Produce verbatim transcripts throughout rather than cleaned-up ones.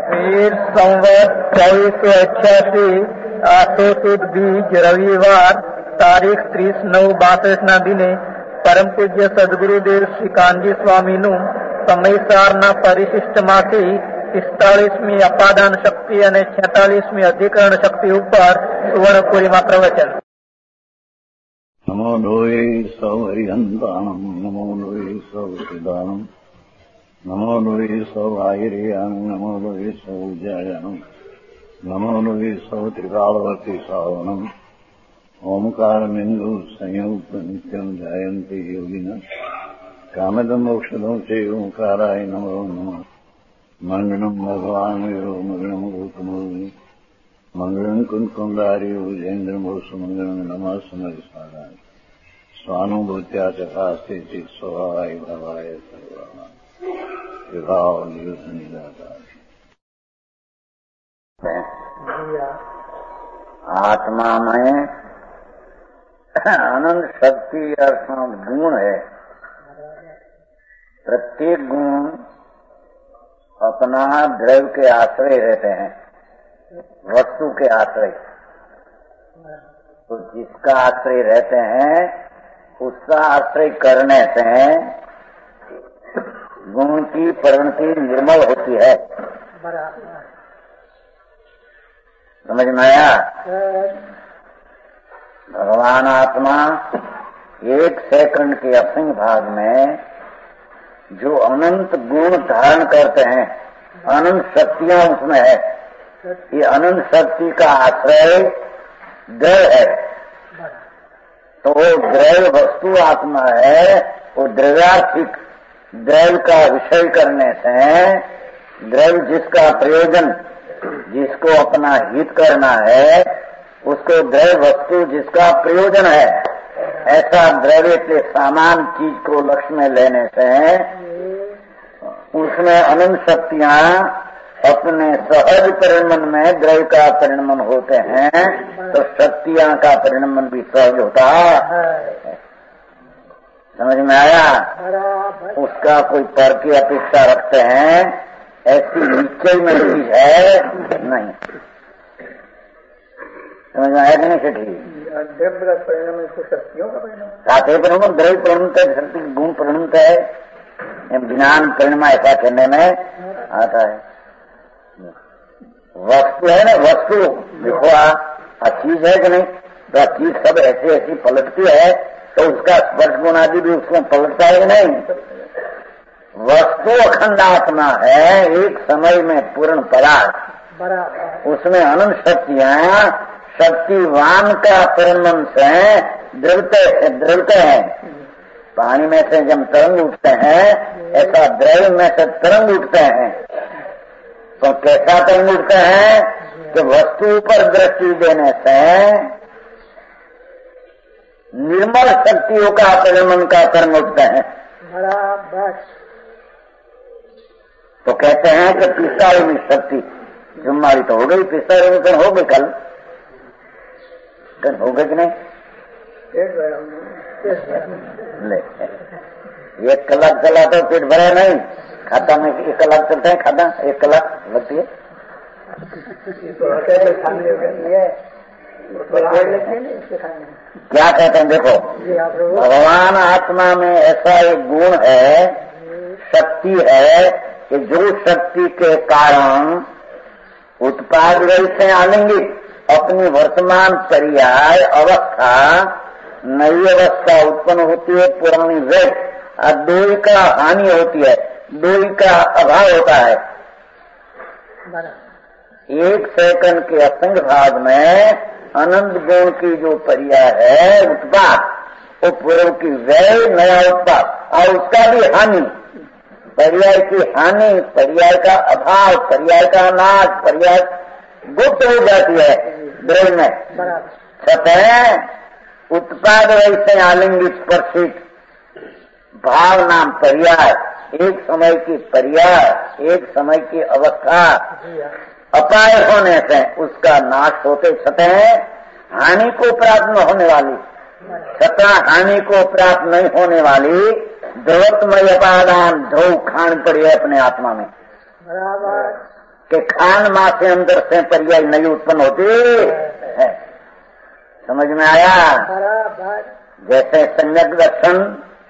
वीर संवत चौबीस सौ अठासी आठो सुद बीज रविवार તારીખ ત્રીસ નવ બાસઠ ના દિને પરમ પૂજ્ય સદગુરુદેવ શ્રી કાનજી સ્વામીનું સમયસારના પરિશિષ્ટમાંથી પિસ્તાળીસમી અપાદાન શક્તિ અને છેતાલીસમી અધિકરણ શક્તિ ઉપર સુવર્ણપુરીમાં પ્રવચન. નમો લોહી સૌ હરિહંતાણમ નમો લોહી સૌ સિદાનમ નમો લોહી સૌ આયર્યાન નમો લોહી સૌ જયાનમ નમો લોહી સૌ ત્રિકાળવતી સાવનમ ઓમકારમિંદુ સંયુક્ત નિત્યમ જાયંતિ યોગિના કામદમ મોક્ષદમ સે ઓંકારાય નમો નમઃ. મંગળમ ભગવાન વીરો મંગળમ ગૌતમોની મંગળમ કુંકુંદારી ઉજેન્દ્રમોષ મંગળમ નમઃ સમરિસ્વાદાય સ્વાનુભૂત્યા ચકાસ્તે ચિત સ્વભાવાય ભવાય સર્વા વિભાવ નિયુત નિરાકાર. आत्मा में अनंत शक्ति अर्थात गुण है. प्रत्येक गुण अपना द्रव्य के आश्रय रहते हैं, वस्तु के आश्रय. तो जिसका आश्रय रहते हैं उसका आश्रय करने से गुण की प्रवृत्ति निर्मल होती है. समझ में आया? भगवान आत्मा एक सेकंड के असंख्य भाग में जो अनंत गुण धारण करते हैं, अनंत शक्तियां उसमें है. ये अनंत शक्ति का आश्रय द्रव्य है. तो वो द्रव्य वस्तु आत्मा है. वो द्रव्यार्थिक द्रव्य का विषय करने से द्रव्य जिसका प्रयोजन, जिसको अपना हित करना है, उसको द्रव्य वस्तु जिसका प्रयोजन है, ऐसा द्रव्य के सामान चीज को लक्ष्य में लेने से उसमें अनंत शक्तियां अपने सहज परिणमन में द्रव्य का परिणमन होते हैं. तो शक्तियां का परिणमन भी सहज होता है. समझ में आया? उसका कोई पर की अपेक्षा रखते हैं ऐसी निश्चय में चीज है नहीं. समझ में आया कि नहीं? सेठी द्रव्य परिणाम से शक्तियों का परिणाम, साथे परिणाम द्रव्य परिणमत है, शक्ति गुण परिणमत है, ज्ञान परिणाम ऐसा कहने में आता है. वस्तु है ना, वस्तु देखो आ चीज है कि नहीं? तो चीज सब ऐसी ऐसी पलटती है तो उसका स्पर्श गुण आदि भी उसमें पलटता है कि नहीं? वस्तु अखंड आत्मा है, एक समय में पूर्ण पदार्थ. उसमें अनंत शक्तियां शक्तिवान का परिणमन से द्रवते द्रवते हैं. पानी में से जब तरंग उठते हैं ऐसा द्रव्य में से तरंग उठते हैं. तो कैसा तरंग उठते हैं कि वस्तु पर दृष्टि देने से निर्मल शक्तियों का परिणमन का तरंग उठते हैं. तो कहते हैं कि पिस्तालीसवीं शक्ति जुम्मारी तो हो गई, पिस्तालीसवीं हो गई. कल कल हो गई कि नहीं? ले एक कलाक चला तो पेट भरे नहीं. खाता में एक कलाक चलते हैं, खाता एक कलाक लगती है. क्या कहते हैं? देखो, भगवान आत्मा में ऐसा एक गुण है, शक्ति है कि जो शक्ति के कारण उत्पाद से आलिंगित अपनी वर्तमान पर्याय अवस्था नई अवस्था उत्पन्न होती है, पुरानी व्यक्त और दोई का हानि होती है, दोई का अभाव होता है. एक सेकंड के असंख्य भाग में अनंत गुण की जो पर्याय है उत्पाद, वो पूर्व की व्यय नया उत्पाद और उसका भी हानि. पर्याय की हानि, पर्याय का अभाव, पर्याय का नाश, पर्याय गुप्त हो जाती है द्रव्य में. सतह उत्पाद वैसे आलिंगित स्पर्शित भाव नाम पर्याय, एक समय की पर्याय, एक समय की अवस्था अपाय होने से उसका नाश होते सतह हानि को प्राप्त न होने वाली, सतह हानि को प्राप्त नहीं होने वाली द्रवत्मय अपादान ध्रुव खान पड़ी है अपने आत्मा में. कि खान माँ से अंदर से पर्याय नहीं उत्पन्न होती है। समझ में आया? जैसे सम्यक दर्शन,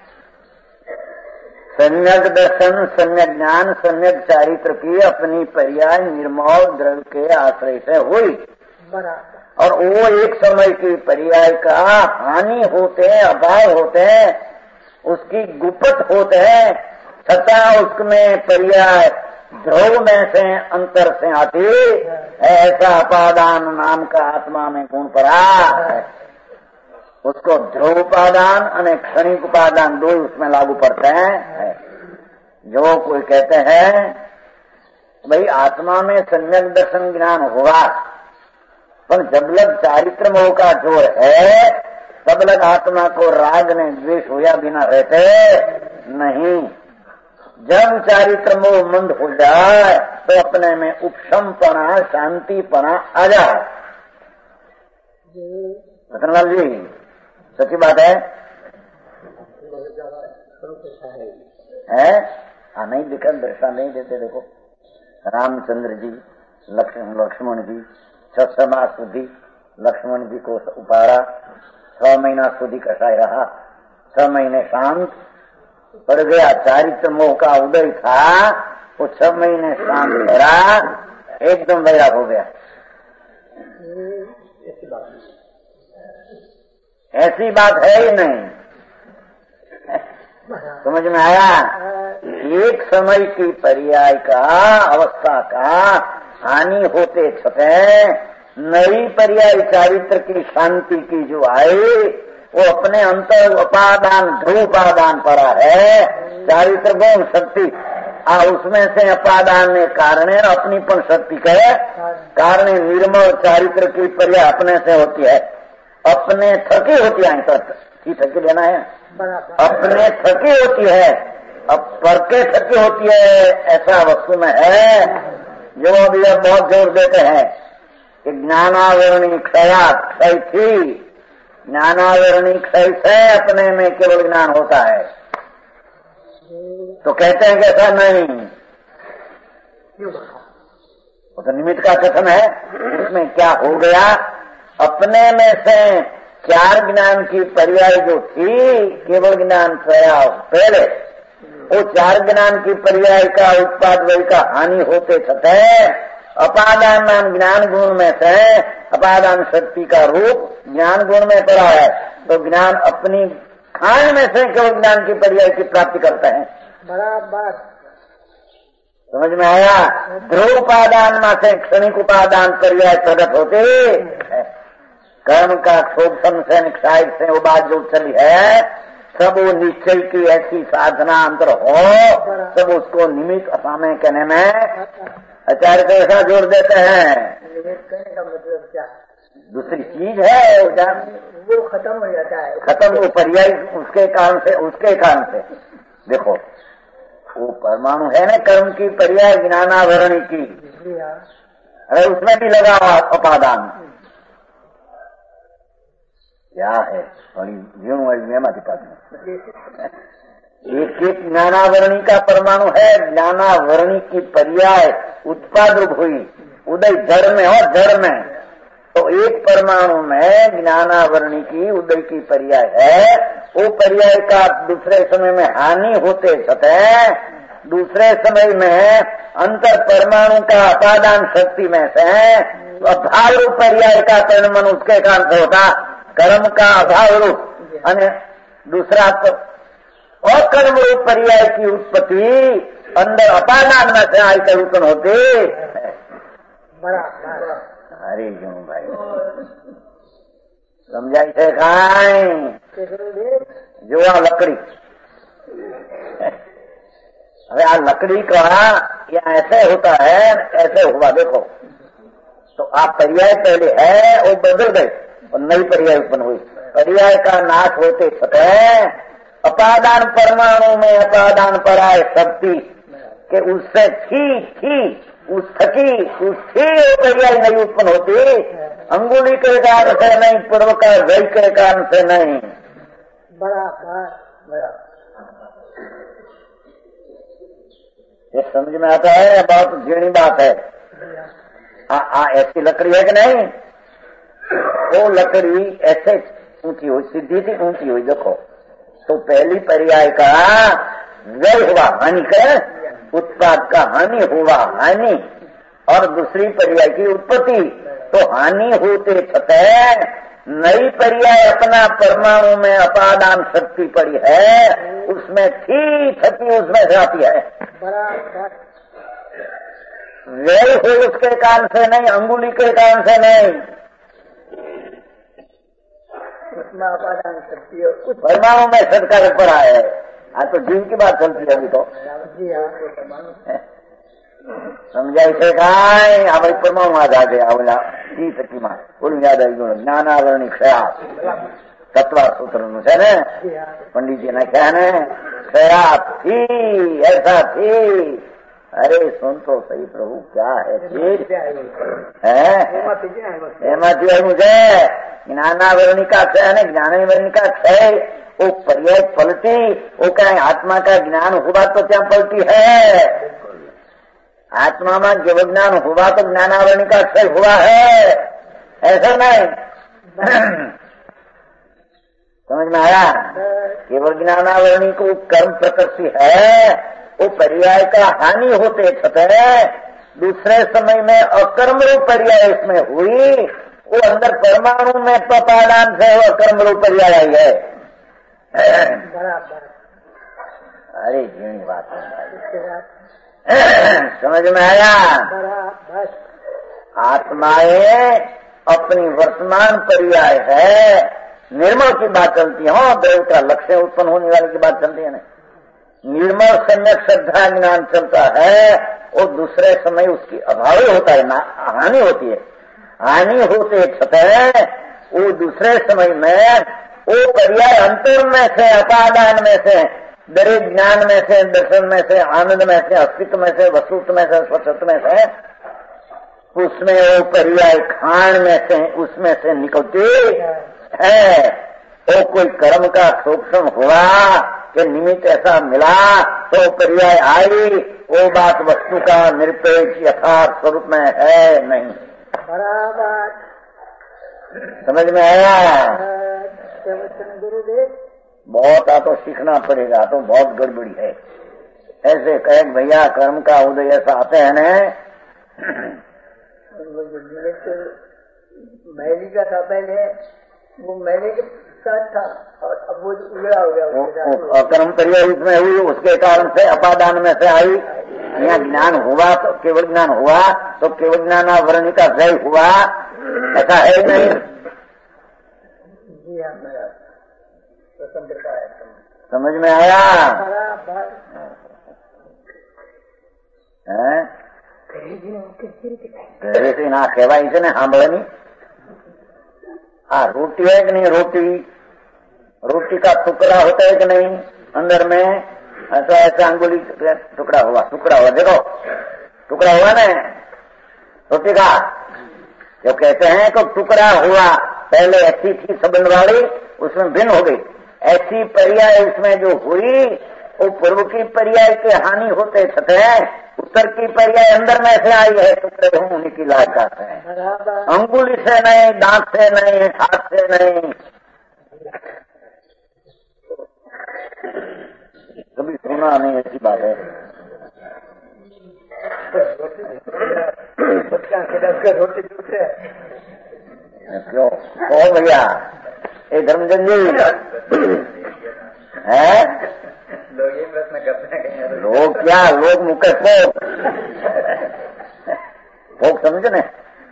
सम्यक दर्शन, सम्यक ज्ञान, सम्यक चारित्र की अपनी पर्याय निर्मल द्रव्य के आश्रय से हुई, और वो एक समय की पर्याय का हानि होते हैं, अभाव होते हैं, उसकी गुप्त होते हैं, छता उसमें पर्याय ध्रुव में से अंतर से आती, ऐसा उपादान नाम का आत्मा में गुण पड़ा है। उसको ध्रुव उपादान और क्षणिक उपादान दो उसमें लागू पड़ते हैं। जो कोई कहते हैं भाई आत्मा में सम्यक दर्शन ज्ञान हुआ, पर जब लग चारित्र मोह का जोर है तब लग आत्मा को राग ने द्वेष होया बिना रहते नहीं। जब चारित्र मोह मंद हो जाए तो अपने में उपशमपना, शांतिपना आ जाए। रतनलाल जी सच्ची बात है, है? हाँ, नहीं दिखा, दृष्टा नहीं देते। देखो रामचंद्र जी, लक्ष्मण जी छह मास सुधी लक्ष्मण जी को उपाड़ा, छह महीना सुधी कसाई रहा, छह महीने शांत पड़ गया। चारित्र मोह का उदय था, वो छह महीने शांत रहा, एकदम वैराग हो गया। ऐसी बात है ही नहीं। समझ में आया? एक समय की पर्याय का, अवस्था का हानि होते छते नई पर्याय चारित्र की शांति की जो आई, वो अपने अंतर उपादान ध्रुव उपादान पड़ा है। चारित्र गुण शक्ति आ उसमें से अपादान ने कारण अपनी पण शक्ति कहे कारण निर्मल चारित्र की पर्याय अपने से होती है, अपने थकी होती है। तो थकी लेना है, अपने थकी होती है, अब पर के थकी होती है, ऐसा वस्तु में है। जो अभी अब बहुत जोर देते हैं कि ज्ञानावरणी क्षया क्षय थी, ज्ञानावरणी क्षय से अपने में केवल ज्ञान होता है। तो कहते हैं कि ऐसा नहीं, वो तो निमित्त का कथन है। उसमें क्या हो गया, अपने में से चार ज्ञान की पर्याय जो थी, केवल ज्ञान पहले, वो चार ज्ञान की पर्याय का उत्पाद वही का हानि होते छते अपादान नाम ज्ञान गुण में से अपादान शक्ति का रूप ज्ञान गुण में पड़ा है। तो ज्ञान अपनी खान में से केवल ज्ञान की पर्याय की प्राप्ति करते हैं। बराबर समझ में आया? ध्रुव उपादान में से क्षणिक उपादान पर्याय प्रकट होते, कर्म का क्षोभन से निक्षाय से वो बात जो चली है, सब वो निश्चय की ऐसी साधना अंतर हो, सब उसको निमित्त असामे कहने में आचार्य तो ऐसा जोर देते हैं। कहने का मतलब क्या? दूसरी चीज है, वो खत्म हो जाता है, खत्म वो पर्याय उसके कारण से, उसके कारण से। देखो वो परमाणु है ना, कर्म की पर्याय ज्ञानावरणी की, अरे उसमें भी लगा उपादान क्या है, बड़ी जीवन वाली में एक एक ज्ञानावरणी का परमाणु है, ज्ञानावरणी की पर्याय उत्पाद रूप हुई, उदय जड़ में और जड़ में, तो एक परमाणु में ज्ञानावरणी की उदय की पर्याय है। वो पर्याय का दूसरे समय में हानि होते छते, दूसरे समय में अंतर परमाणु का अपादान शक्ति में से अभाव रूप पर्याय का परिणमन उसके कारण से होता, कर्म का अभाव रूप और दूसरा अकर्म रूप पर्याय की उत्पत्ति अंदर अपादान में से आई उत्पन्न होती। अरे क्यों भाई समझाई थे खाए जो आ लकड़ी, अरे आ लकड़ी का या ऐसे होता है, ऐसे हुआ देखो, तो आप पर्याय पहले है वो बदल गए और नई पर्याय उत्पन्न हुई। पर्याय का नाश होते छते अपादान परमाणु में अपादान पराय शक्ति के उससे थी थी उस थकी उस थी पर्याय नहीं उत्पन्न होती, अंगुली के कारण से नहीं, पूर्व का वही के कारण से नहीं। ये समझ में आता है, बहुत झीणी बात है। आ, आ, ऐसी लकड़ी है कि नहीं? वो लकड़ी ऐसे ऊंची हुई, सीधी थी ऊंची हुई, देखो तो पहली पर्याय का व्यय हुआ हानि का, उत्पाद का हानि हुआ हानि, और दूसरी पर्याय की उत्पत्ति। तो हानि होते छते नई पर्याय अपना परमाणु में अपादान शक्ति पड़ी है, उसमें थी थकी उसमें से आती है। व्यय हो उसके कारण से नहीं, अंगुली के कारण से नहीं, उसमें अपादान शक्ति कुछ परमाणु में सदका पड़ा है। हाँ तो जीव की बात चलती है अभी तो। समझाई છે કાંઈ આ ભાઈ પરમાણુ આ જાગે આવલા ઈ સખીમાં ઓલું યાદ આવી ગયું જ્ઞાનાવરણી ક્ષયા તત્વા સૂત્રનું છે ને પંડિતજી નાખ્યા ને ક્ષયા थी ऐसा थी। अरे सुन तो सही प्रभु क्या है चीज है एमाथी આવ્યું છે જ્ઞાનાવરણી का क्षय ने ज्ञानावरणी का क्षय वो पर्याय पलटी वो क्या आत्मा का ज्ञान हुआ तो क्या पलटी है। आत्मा में जब ज्ञान हुआ तो ज्ञानावरणी का क्षय हुआ है, ऐसा नहीं। समझ में आया? केवल ज्ञानावरणी को कर्म प्रकृति है, वो पर्याय का हानि होते छते दूसरे समय में अकर्म रूप पर्याय इसमें हुई, वो अंदर परमाणु में पपादान से वो अकर्म रूप पर्याय आई है। अरे जीणी बात है, समझ में आया? आत्माएं अपनी वर्तमान पर्याय है, निर्मल की बात चलती है। हाँ द्रव्य का लक्ष्य उत्पन्न होने वाले की बात चलती है ना। निर्मल सम्यक श्रद्धा ज्ञान चलता है, और दूसरे समय उसकी अभाव होता है, ना हानि होती है। हानि होते छते वो दूसरे समय में वो पर्याय अंतर में से अपादान में से दरेक ज्ञान में से दर्शन में से आनंद में से अस्तित्व में से वस्तुत्व में से स्वच्छत्व में से उसमें वो पर्याय खान में से उसमें से निकलती है। वो कोई कर्म का सूक्ष्म हुआ कि निमित्त ऐसा मिला तो पर्याय आई, वो बात वस्तु का निरपेक्ष यथार्थ स्वरूप में है नहीं। बराबर समझ में आया? गुरुदेव बहुत आ तो सीखना पड़ेगा, तो बहुत गड़बड़ी है। ऐसे कहे भैया कर्म का उदय ऐसा आते हैं न, मैली का था पहले, वो मैली के साथ था और अब वो उजड़ा हो गया। कर्म पर्याय इसमें हुई, उसके कारण से अपादान में से आई। यहाँ ज्ञान हुआ तो केवल ज्ञान हुआ तो केवल ज्ञानावरणी का जय हुआ, ऐसा है नहीं। जी हाँ मेरा समझ में आया? से ना कहेवाय છે ને સાંભળવાની। हाँ रोटी है कि नहीं? रोटी रोटी का टुकड़ा होता है कि नहीं अंदर में? ऐसा ऐसा अंगुली टुकड़ा हुआ, टुकड़ा हुआ, देखो टुकड़ा हुआ ना रोटी का। जो कहते हैं तो टुकड़ा हुआ, पहले ऐसी थी संबंध वाली, उसमें भिन्न हो गई। ऐसी पर्याय उसमें जो हुई वो पूर्व की पर्याय के हानि होते छते उत्तर की पर्याय अंदर में से आई है, टुकड़े हूँ उन्हीं की लायकात है। अंगुली से नहीं, दांत से नहीं, हाथ से नहीं। कभी सुना नहीं ऐसी बात है। रोटी क्यों ओ भैया ए धर्मचंद जी है? लोग ये प्रश्न करते हैं, लोग क्या लोग मुके फोक फोक समझे न,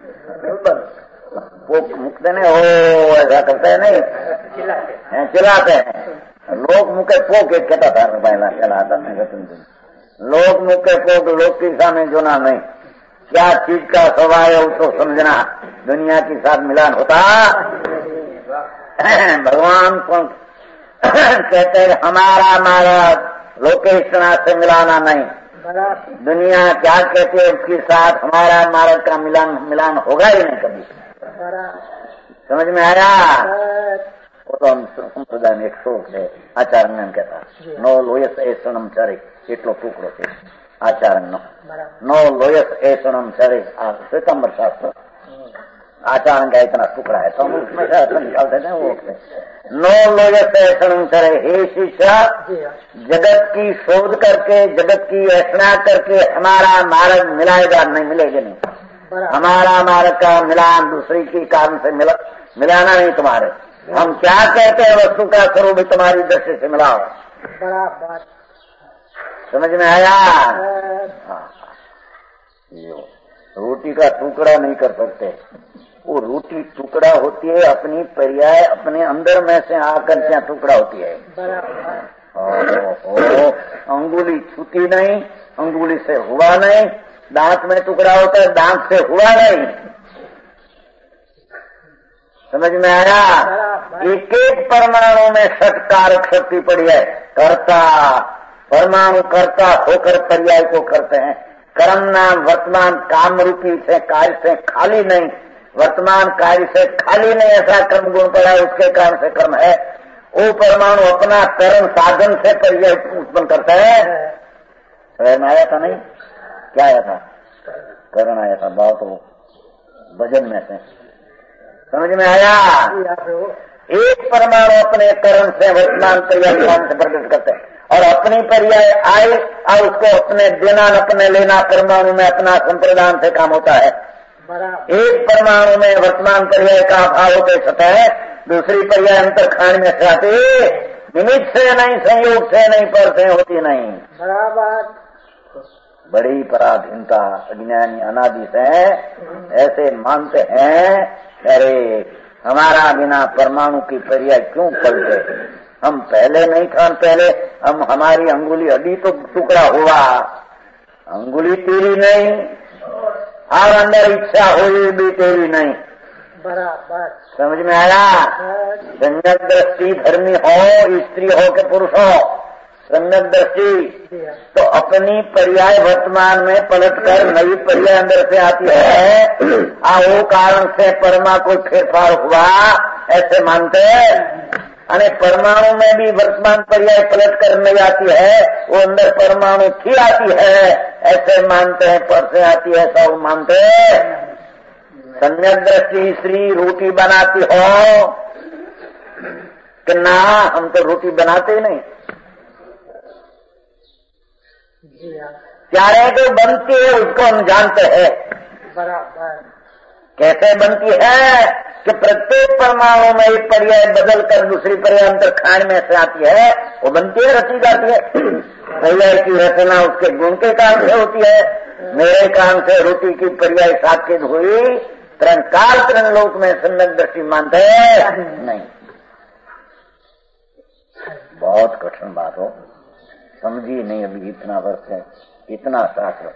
फोक मुकते नहीं हो ऐसा करते हैं नहीं, चिल्लाते हैं। लोग मुके फोक एक कहता था पहला चलाता नहीं, लोग मुके फोक लोग के सामने जोना नहीं। क्या चीज का स्वभाव है उसको समझना, दुनिया के साथ मिलान होता। भगवान को कहते हैं हमारा महाराज लोकेशनाथ से मिलाना नहीं। दुनिया क्या कहते हैं उसके साथ हमारा महाराज का मिलान मिलान होगा ही नहीं कभी। समझ में आया? वो तो हम संप्रदाय में एक शोक है, आचार्य ने कहता नो लोयस ए सनम चारे એટલો ટુકડો છે, आचार्य नो नो लोयस ऐसणम सरे श्वेतंबर शास्त्र आचार्य का इतना टुकड़ा है तो हम उसमें से अर्थ निकाल देते हैं वो नो लोयस ऐसणम सरे। हे शिष्य, जगत की शोध करके जगत की ऐसा करके हमारा मार्ग मिलाएगा नहीं, मिलेगा नहीं। हमारा मार्ग का मिलान दूसरी के कारण से मिला मिलाना नहीं तुम्हारे। हम क्या कहते हैं वस्तु का स्वरूप तुम्हारी दृष्टि से मिलाओ। बराबर समझ में आया? हाँ, रोटी का टुकड़ा नहीं कर सकते। वो रोटी टुकड़ा होती है अपनी पर्याय अपने अंदर में से आकर क्या टुकड़ा होती है। अंगुली छूती नहीं, अंगुली से हुआ नहीं। दांत में टुकड़ा होता है, दांत से हुआ नहीं। समझ में आया? एक एक परमाणु में षटकारक शक्ति पड़ी है। कर्ता परमाणु कर्ता होकर पर्याय को करते हैं। कर्म नाम वर्तमान काम रूपी से कार्य से खाली नहीं, वर्तमान कार्य से खाली नहीं, ऐसा कर्म गुण पड़ा है, उसके कारण से कर्म है। वो परमाणु अपना कर्म साधन से पर्याय उत्पन्न करता है। स्वयं आया था नहीं, क्या आया था? करण आया था, बहुत भजन में से। समझ में आया? एक परमाणु अपने कर्म से वर्तमान पर्याय से प्रकट करते हैं और अपनी पर्याय आए और उसको अपने देना अपने लेना परमाणु में अपना संप्रदान से काम होता है। एक परमाणु में वर्तमान पर्याय का अभाव होते सतह है, दूसरी पर्याय अंतर खान में से आती, निमित्त से नहीं, संयोग से नहीं, पर से होती नहीं। बराबर बड़ी पराधीनता अज्ञानी अनादि से ऐसे मानते हैं, अरे हमारा बिना परमाणु की पर्याय क्यों चलते? हम पहले नहीं था, पहले हम हमारी अंगुली अभी तो टुकड़ा हुआ, अंगुली तेरी नहीं और अंदर इच्छा हुई भी तेरी नहीं। बराबर समझ में आया? सम्यक दृष्टि धर्मी हो, स्त्री हो के पुरुष हो, सम्यक दृष्टि तो अपनी पर्याय वर्तमान में पलट कर नई पर्याय अंदर से आती है। आ वो कारण से परमा को फेरफार हुआ ऐसे मानते हैं। अने परमाणु में भी वर्तमान पर्याय पलट कर नहीं आती है, वो अंदर परमाणु थी आती है ऐसे मानते हैं, पर से आती है सब मानते हैं। सम्यक दृष्टि स्त्री रोटी बनाती हो कि ना, हम तो रोटी बनाते ही नहीं। क्या है जो बनती है उसको हम जानते हैं। बराबर कैसे बनती है कि प्रत्येक परमाणु में एक पर्याय बदल कर दूसरी पर्याय अंतर खान में से आती है, वो बनती है, रची जाती है। पर्याय की रचना उसके गुण के कारण से होती है। मेरे काम से रोटी की पर्याय साकेत हुई, तरंग काल तरंग लोक में सम्यक दृष्टि मानते हैं नहीं। बहुत कठिन बात हो, समझी नहीं अभी इतना वर्ष है, इतना शास्त्र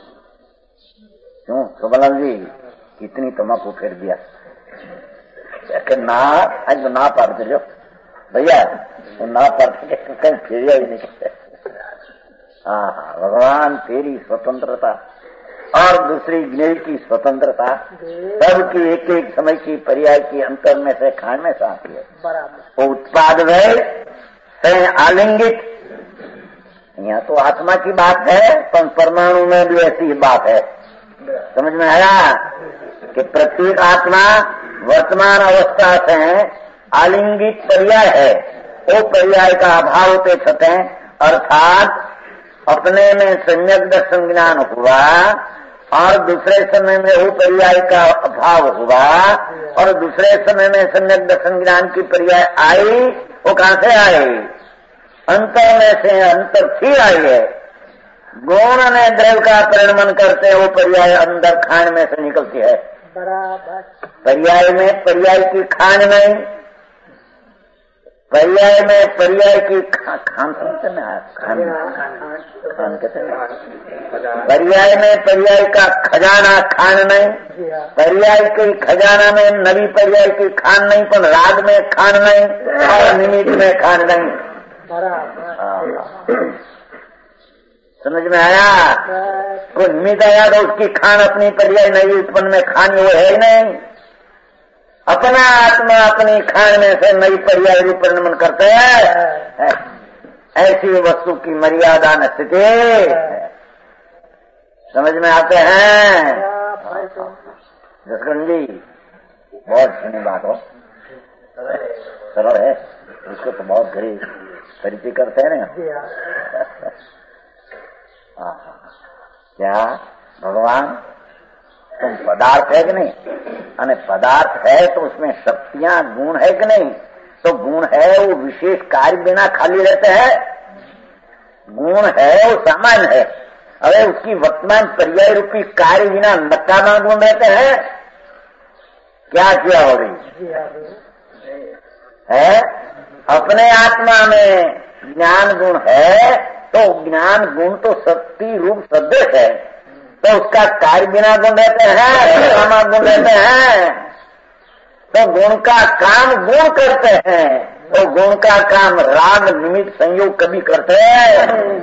क्यों सुबलाल जी इतनी तमाकू फेर दिया ना, आज तो ना पाते जो भैया वो ना पाते कहीं फेरिया ही नहीं। हाँ हाँ, भगवान तेरी स्वतंत्रता और दूसरी ज्ञेय की स्वतंत्रता सबकी एक एक समय की पर्याय की अंतर में से खान में से आती है। बराबर वो उत्पाद है से आलिंगित। यहाँ तो आत्मा की बात है, पर परमाणु में भी ऐसी बात है। समझ में आया कि प्रत्येक आत्मा वर्तमान अवस्था से आलिंगित पर्याय है। वो पर्याय का अभाव होते छते, अर्थात अपने में सम्यक दर्शन ज्ञान हुआ और दूसरे समय में वो पर्याय का अभाव हुआ और दूसरे समय में सम्यक दर्शन ज्ञान की पर्याय आई। वो कहां से आई? अंतर में से अंतर थी आई है। गुण ने द्रव्य का परिणमन करते हैं, वो पर्याय अंदर खान में से निकलती है। बराबर पर्याय में पर्याय की खान नहीं, पर्याय में पर्याय की खा, खान समझते ना, खान खान कहते हैं। पर्याय में पर्याय का खजाना खान नहीं, पर्याय के खजाना में नवी पर्याय की खान नहीं, पर राग में खान नहीं और निमित्त में खान नहीं। समझ में आया? कोई निमित्त आया तो उसकी खान अपनी पर्याय नहीं उत्पन्न में खान वो है ही नहीं। अपना आत्मा अपनी खान में से नई पर्याय रूप परिणमन करते हैं। ऐसी वस्तु की मर्यादा न स्थिति समझ में आते हैं? जसगंडी बहुत सुनी बात हो, सरल है, उसको तो बहुत गरीब परिचय करते हैं ना। क्या भगवान तुम पदार्थ है कि नहीं? अने पदार्थ है तो उसमें शक्तियां गुण है कि नहीं? तो गुण है वो विशेष कार्य बिना खाली रहते हैं। गुण है वो सामान्य है, अरे उसकी वर्तमान पर्याय रूपी कार्य बिना नकामा गुण रहते हैं। क्या किया हो रही है? अपने आत्मा में ज्ञान गुण है तो ज्ञान गुण तो शक्ति रूप सदृश है, तो उसका कार्य बिना गुण रहते हैं, नकामा गुण रहते हैं। तो गुण का काम गुण करते हैं, तो गुण का काम राग निमित्त संयोग कभी करते हैं।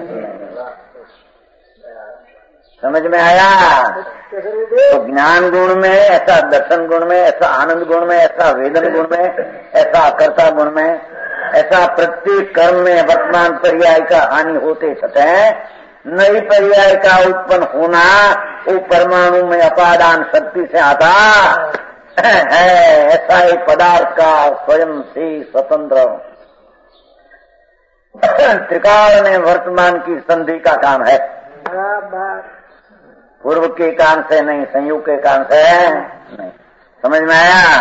समझ में आया? तो ज्ञान गुण में ऐसा, दर्शन गुण में ऐसा, आनंद गुण में ऐसा, वेदन गुण में ऐसा, अकर्ता गुण में ऐसा, प्रत्येक कर्म में वर्तमान पर्याय का हानि होते छते नई पर्याय का उत्पन्न होना वो परमाणु में अपादान शक्ति से आता है। ऐसा एक पदार्थ का स्वयं से स्वतंत्र त्रिकाल में वर्तमान की संधि का काम है। पूर्व के कान से नहीं, संयोग के कान से नहीं। समझ में आया?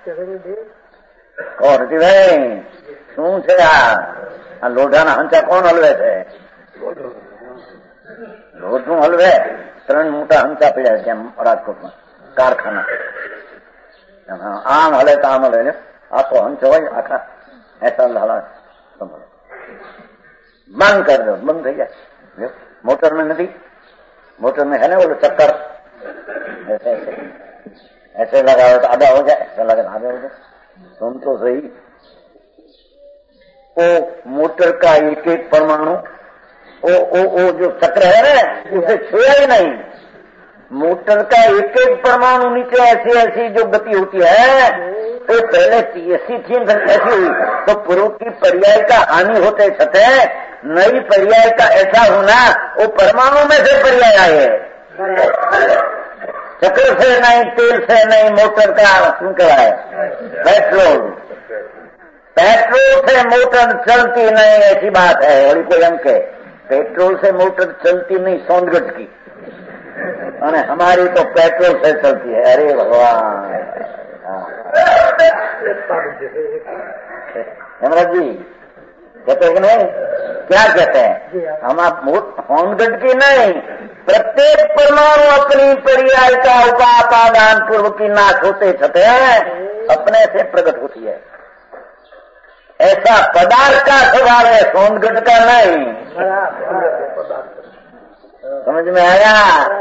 और भाई शू છે આ લોઢાના હંચા કોણ હલવે છે? લોઢું હલવે ત્રણ મોટા હંચા પડ્યા છે રાજકોટમાં કારખાના, આમ હલે તો આમ હલે, આખો હંચો હોય આખા ऐसा हला बंद कर दो, बंद થઈ જાય। मोटर में नहीं, मोटर में है ना वो चक्कर ऐसे ऐसे ऐसे लगाओ तो आधा हो जाए, ऐसा लगा आधा हो जाए। सुन तो सही, वो मोटर का एक एक परमाणु वो वो वो जो चक्र है ना उसे छुआ ही नहीं। मोटर का एक एक परमाणु नीचे ऐसी ऐसी जो गति होती है तो पहले ऐसी थी ऐसी हुई, तो पूर्व की पर्याय का हानि होते छते नई पर्याय का ऐसा होना वो परमाणु में से पर्याय आए, चक्र से नहीं, तेल से नहीं, मोटर का શું કહેવાય पेट्रोल, पेट्रोल से मोटर चलती नहीं ऐसी बात है। और कोई अंक है पेट्रोल से मोटर चलती नहीं सोनगढ़ की, और हमारी तो पेट्रोल से चलती है। अरे भगवान हेमराज जी कहते हैं कि नहीं, क्या कहते हैं हम? आप होमगढ़ की नहीं, प्रत्येक परमाणु अपनी पर्याय का उपादान पूर्व की नाश होते छते अपने से प्रकट होती है। ऐसा पदार्थ का स्वभाव है, सोनगढ़ का नहीं। समझ में आया?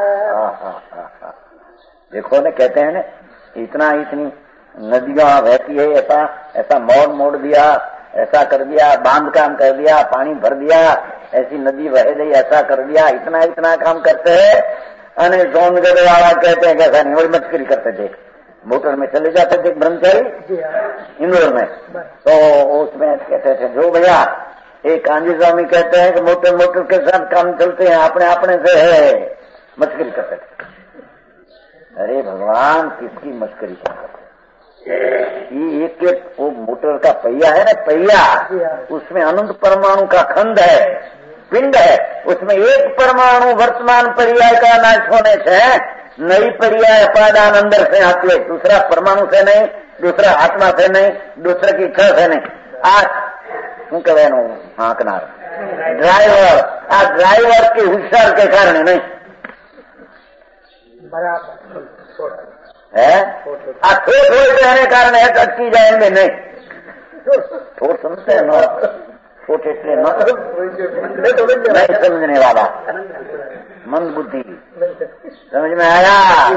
देखो ना, कहते हैं ना इतना इतनी नदियां बहती है, ऐसा ऐसा मोड़ मोड़ दिया, ऐसा कर दिया, बांध काम कर दिया, पानी भर दिया, ऐसी नदी बह गई, ऐसा कर दिया, इतना इतना काम करते हैं। अने सोनगढ़ वाला कहते हैं कैसा नहीं, वही मस्करी करते थे। मोटर में चले जाते थे ब्रह्मचारी इंदौर में, तो उसमें कहते थे जो भैया एक कांजी स्वामी कहते हैं कि मोटर मोटर के साथ काम चलते हैं, अपने अपने से है, मस्करी करते थे। अरे भगवान किसकी मस्करी करते थे? ये एक एक वो मोटर का पहिया है ना, पहिया, उसमें अनंत परमाणु का खंड है, पिंड है, उसमें एक परमाणु वर्तमान पर्याय का नाश होने से नई पर्याय अपादान अंदर से आती है, दूसरा परमाणु से नहीं, दूसरा आत्मा से नहीं, दूसरे की इच्छा से नहीं। आज શું કહેવાનું હાંકનાર ડ્રાઈવર, આ ડ્રાઈવર की હોશિયાર के कारण नहीं है, આ ठोट हो जाने कारण है अटकी जाएंगे नहीं। ठोट समझते हैं ना, ठोट इसलिए नहीं समझने वाला, मंद बुद्धि। समझ में आया?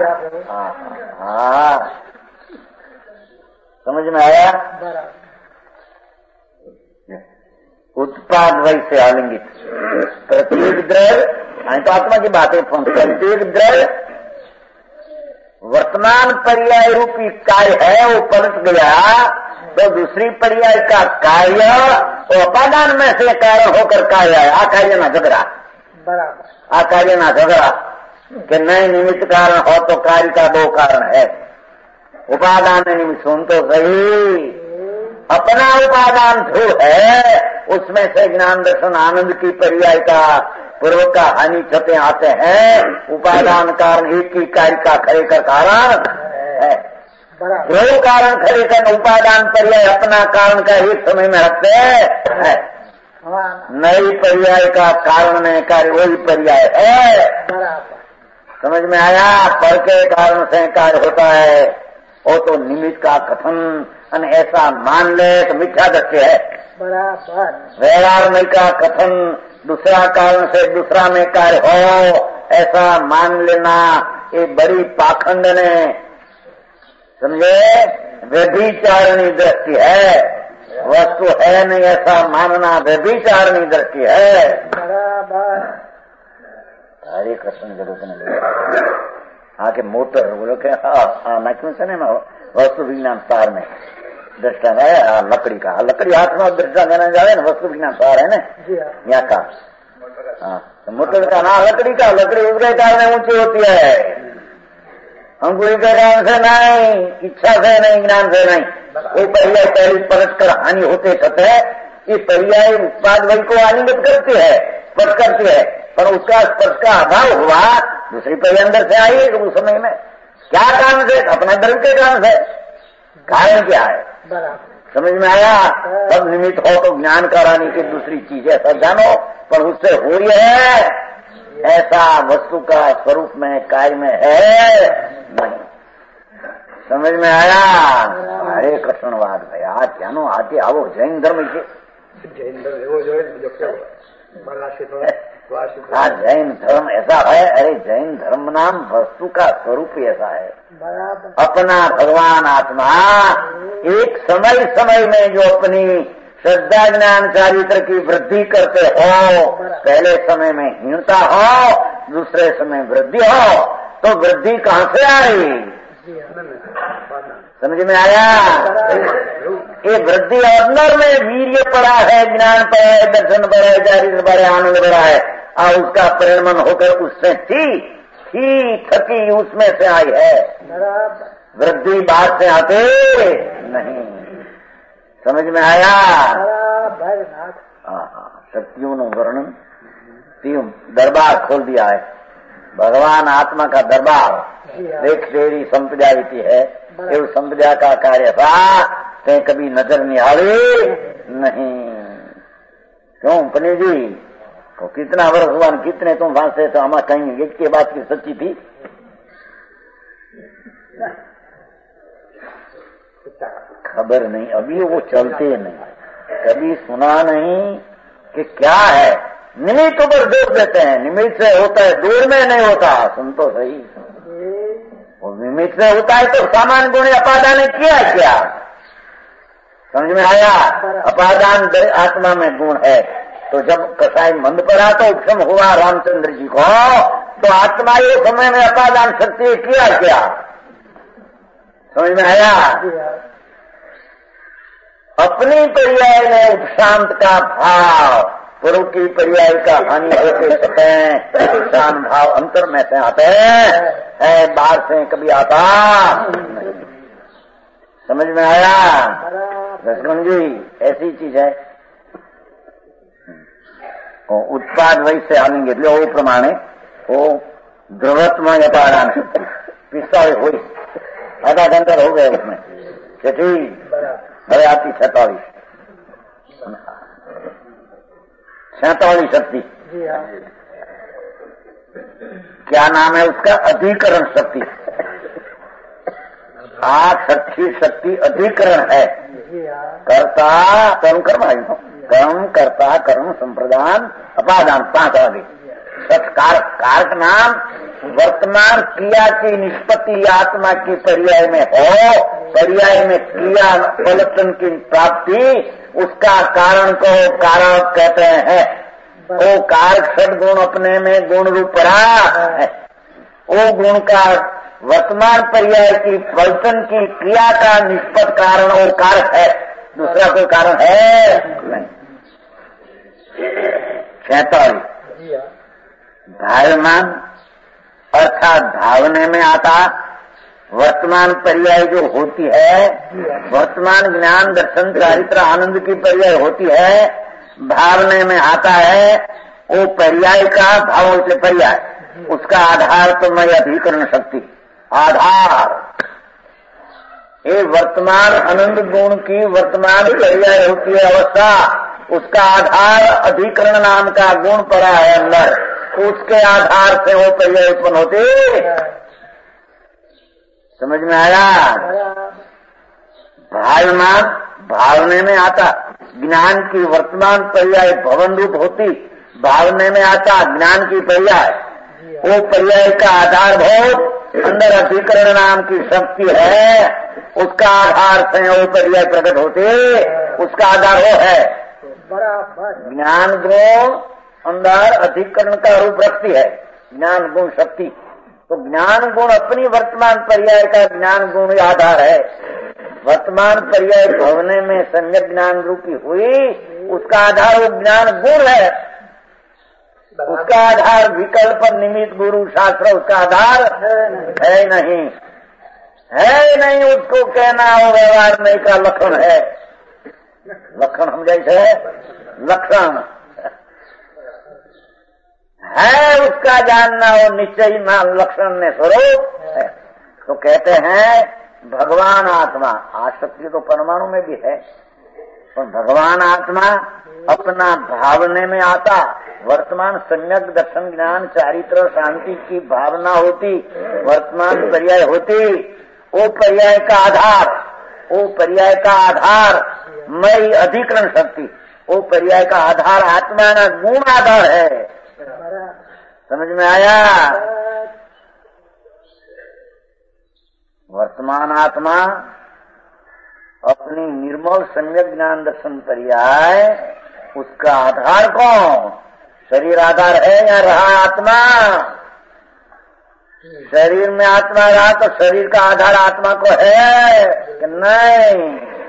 हाँ, समझ में आया? उत्पाद वैसे आलिंगित प्रत्येक द्रव्य, तो आत्मा की बात है, प्रत्येक द्रव्य वर्तमान पर्याय रूपी कार्य है, वो पलट गया तो दूसरी पर्याय का कार्य वो अपादान में से कारण होकर कार्य है। आ कार्य ना झगड़ा, बराबर, आ कार्य ना झगड़ा, कि नहीं निमित्त कारण हो तो कार्य का दो कारण है। उपादान निमित्त सुन तो सही, अपना उपादान जो है उसमें से ज्ञान दर्शन आनंद की पर्याय का पूर्व का हानि क्षते आते हैं। उपादान कारण एक ही कार्य का खरे का कारण है। दो कारण खरे कर उपादान पर्याय अपना कारण का एक समय में रखते हैं। नई पर्याय का कारण में कार्य वही पर्याय है। समझ में आया? पर के कारण से कार्य होता है, वो तो निमित्त का कथन अन ऐसा मान ले तो मिथ्या दृष्टि है। व्यवहार का कथन दूसरा कारण से दूसरा में कार्य हो ऐसा मान लेना ये बड़ी पाखंड ने समझे व्यभिचारणी दृष्टि है। वस्तु है नहीं ऐसा मानना व्यभिचारणी दृष्टि है। हरे कृष्ण के रूप में आके मोटर बोलो के हाँ मैं क्यों से नहीं वस्तु विज्ञान सार में दृष्टा है लकड़ी का लकड़ी हाथ में दृष्टा देना जाए ना वस्तु विज्ञान सार है ना यहाँ का। हाँ तो मोटर का ना लकड़ी का लकड़ी उसके कारण ऊंची होती है। अंकुरी के कारण से नहीं, इच्छा से नहीं, ज्ञान से नहीं। वो पर्याय पहले परस्पर हानि होते सत्य है। ये पर्याय उत्पाद वही को आलिंगित करती है, स्पर्श करती है, पर उसका स्पर्श का अभाव हुआ दूसरी पर्याय अंदर से आई उस समय में। क्या कारण से? अपना धर्म के कारण से। कारण क्या है? समझ में आया? सब निमित्त हो तो ज्ञान कराने की दूसरी चीज है, सब जानो, पर उससे हो रही है ऐसा वस्तु का स्वरूप में कार्य में है नहीं। समझ में आया? हरे कृष्णवाद भैया जानो आते आओ जैन धर्म के जैन धर्म हाँ जैन धर्म ऐसा है। अरे जैन धर्म नाम वस्तु का स्वरूप ही ऐसा है। अपना भगवान आत्मा एक समय समय में जो अपनी श्रद्धा ज्ञान चारित्र की वृद्धि करते हो, पहले समय में हीनता हो दूसरे समय वृद्धि हो, तो वृद्धि कहाँ से आई? समझ में आया? ये वृद्धि अंदर में वीर्य पड़ा है, ज्ञान पड़ा है, दर्शन पड़ा है, चारित्र पड़ा है, आनंद पड़ा है और उसका परिणमन होकर उससे थी थी थकी उसमें से आई है। वृद्धि बात से आते नहीं। समझ में आया? हाँ शक्तियों ने वर्णन तीन दरबार खोल दिया है। भगवान आत्मा का दरबार देख तेरी संप्रदायती है। ये संप्रदाय का कार्य था ते कभी नजर नहीं आवे नहीं। क्यों पनी जी तो कितना वर्ष हुआ कितने तुम फांसे तो हमारा कहीं एक के बात की सच्ची थी। खबर नहीं, अभी वो चलते नहीं, कभी सुना नहीं कि क्या है। निमित्त पर जोर देते हैं, निमित्त से होता है, दूर में नहीं होता। सुन तो सही, वो निमित्त से होता है तो सामान्य गुण अपादान ने किया क्या? समझ में आया? अपादान आत्मा में गुण है। तो जब कसाई मंद पड़ा तो उपशम हुआ रामचंद्र जी को, तो आत्मा ये समय में अपादान शक्ति किया क्या? समझ में आया? अपनी पर्याय में उपशांत का भाव पूर्व की पर्याय का हानि होते सके शान भाव अंतर में से आते हैं, बाहर से कभी आता नहीं। समझ में आया? लक्ष्मण जी ऐसी चीज है। उत्पाद वही से आनेंगे वो प्रमाणे वो द्रवत्मा अपादान पिस्सा हो आधा घंटा हो गए उसमें ठीक अरे आती सैतालीस सैतालीस शक्ति क्या नाम है उसका? अधिकरण शक्ति। आठ शक्ति शक्ति अधिकरण है। कर्ता कर्म कर्म कर्म कर्ता कर्म संप्रदान अपादान पांच आगे सत्कार कारक नाम वर्तमान क्रिया की निष्पत्ति आत्मा की पर्याय में हो, पर्याय में क्रिया फलतन की प्राप्ति उसका कारण को कारक कहते हैं। वो कारक सदगुण अपने में गुण रूप पड़ा है। वो गुण का वर्तमान पर्याय की फलतन की क्रिया का निष्पत्त कारण वो कारक है, दूसरा कोई कारण है नहीं। सैतालीस धायमान अर्थात भावने में आता वर्तमान पर्याय जो होती है, वर्तमान ज्ञान दर्शन चारित्र आनंद की पर्याय होती है, भावने में आता है वो पर्याय का भाव से पर्याय, उसका आधार तो मैं अधिकरण शक्ति आधार। ये वर्तमान आनंद गुण की वर्तमान पर्याय होती है अवस्था, उसका आधार अधिकरण नाम का गुण पड़ा है अंदर, उसके आधार से वो पर्याय उत्पन्न होते। समझ में आया? भावना भावने में आता ज्ञान की वर्तमान पर्याय भवन रूप होती, भावने में आता ज्ञान की पर्याय, वो पर्याय का आधार भोग अंदर अधिकरण नाम की शक्ति है, उसका आधार से वो पर्याय प्रकट होते, उसका आधार वो है ज्ञान गुण अंदर अधिकरण का रूप रखती है ज्ञान गुण शक्ति। तो ज्ञान गुण अपनी वर्तमान पर्याय का ज्ञान गुण आधार है। वर्तमान पर्याय भवने में सम्यक ज्ञान रूपी हुई, उसका आधार वो ज्ञान गुण है, उसका आधार विकल्प निमित्त गुरु शास्त्र उसका आधार है नहीं, है नहीं। उसको कहना हो व्यवहार नहीं का लक्षण है, लक्षण हम जैसे लक्षण है, उसका जानना हो निश्चय मान लक्षण में स्वरूप है। तो कहते हैं भगवान आत्मा, आसक्ति तो परमाणु में भी है, पर भगवान आत्मा अपना भावने में आता, वर्तमान सम्यक दर्शन ज्ञान चारित्र शांति की भावना होती, वर्तमान पर्याय होती, वो पर्याय का आधार, वो पर्याय का आधार मई अधिकरण शक्ति, वो पर्याय का आधार आत्मा ना गुण आधार है। समझ में आया? वर्तमान आत्मा अपनी निर्मल सम्यक ज्ञान दर्शन पर्याय, उसका आधार कौन? शरीर आधार है या रहा आत्मा? शरीर में आत्मा रहा तो शरीर का आधार आत्मा को है कि नहीं?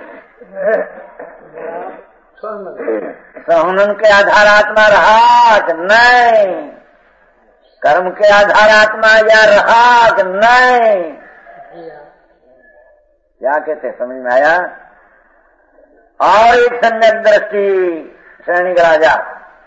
सहनन के आधार आत्मा रहा कि नहीं? कर्म के आधार आत्मा या रहा कि नहीं? क्या कहते समझ में आया? और एक सम्यक दृष्टि सैनिक राजा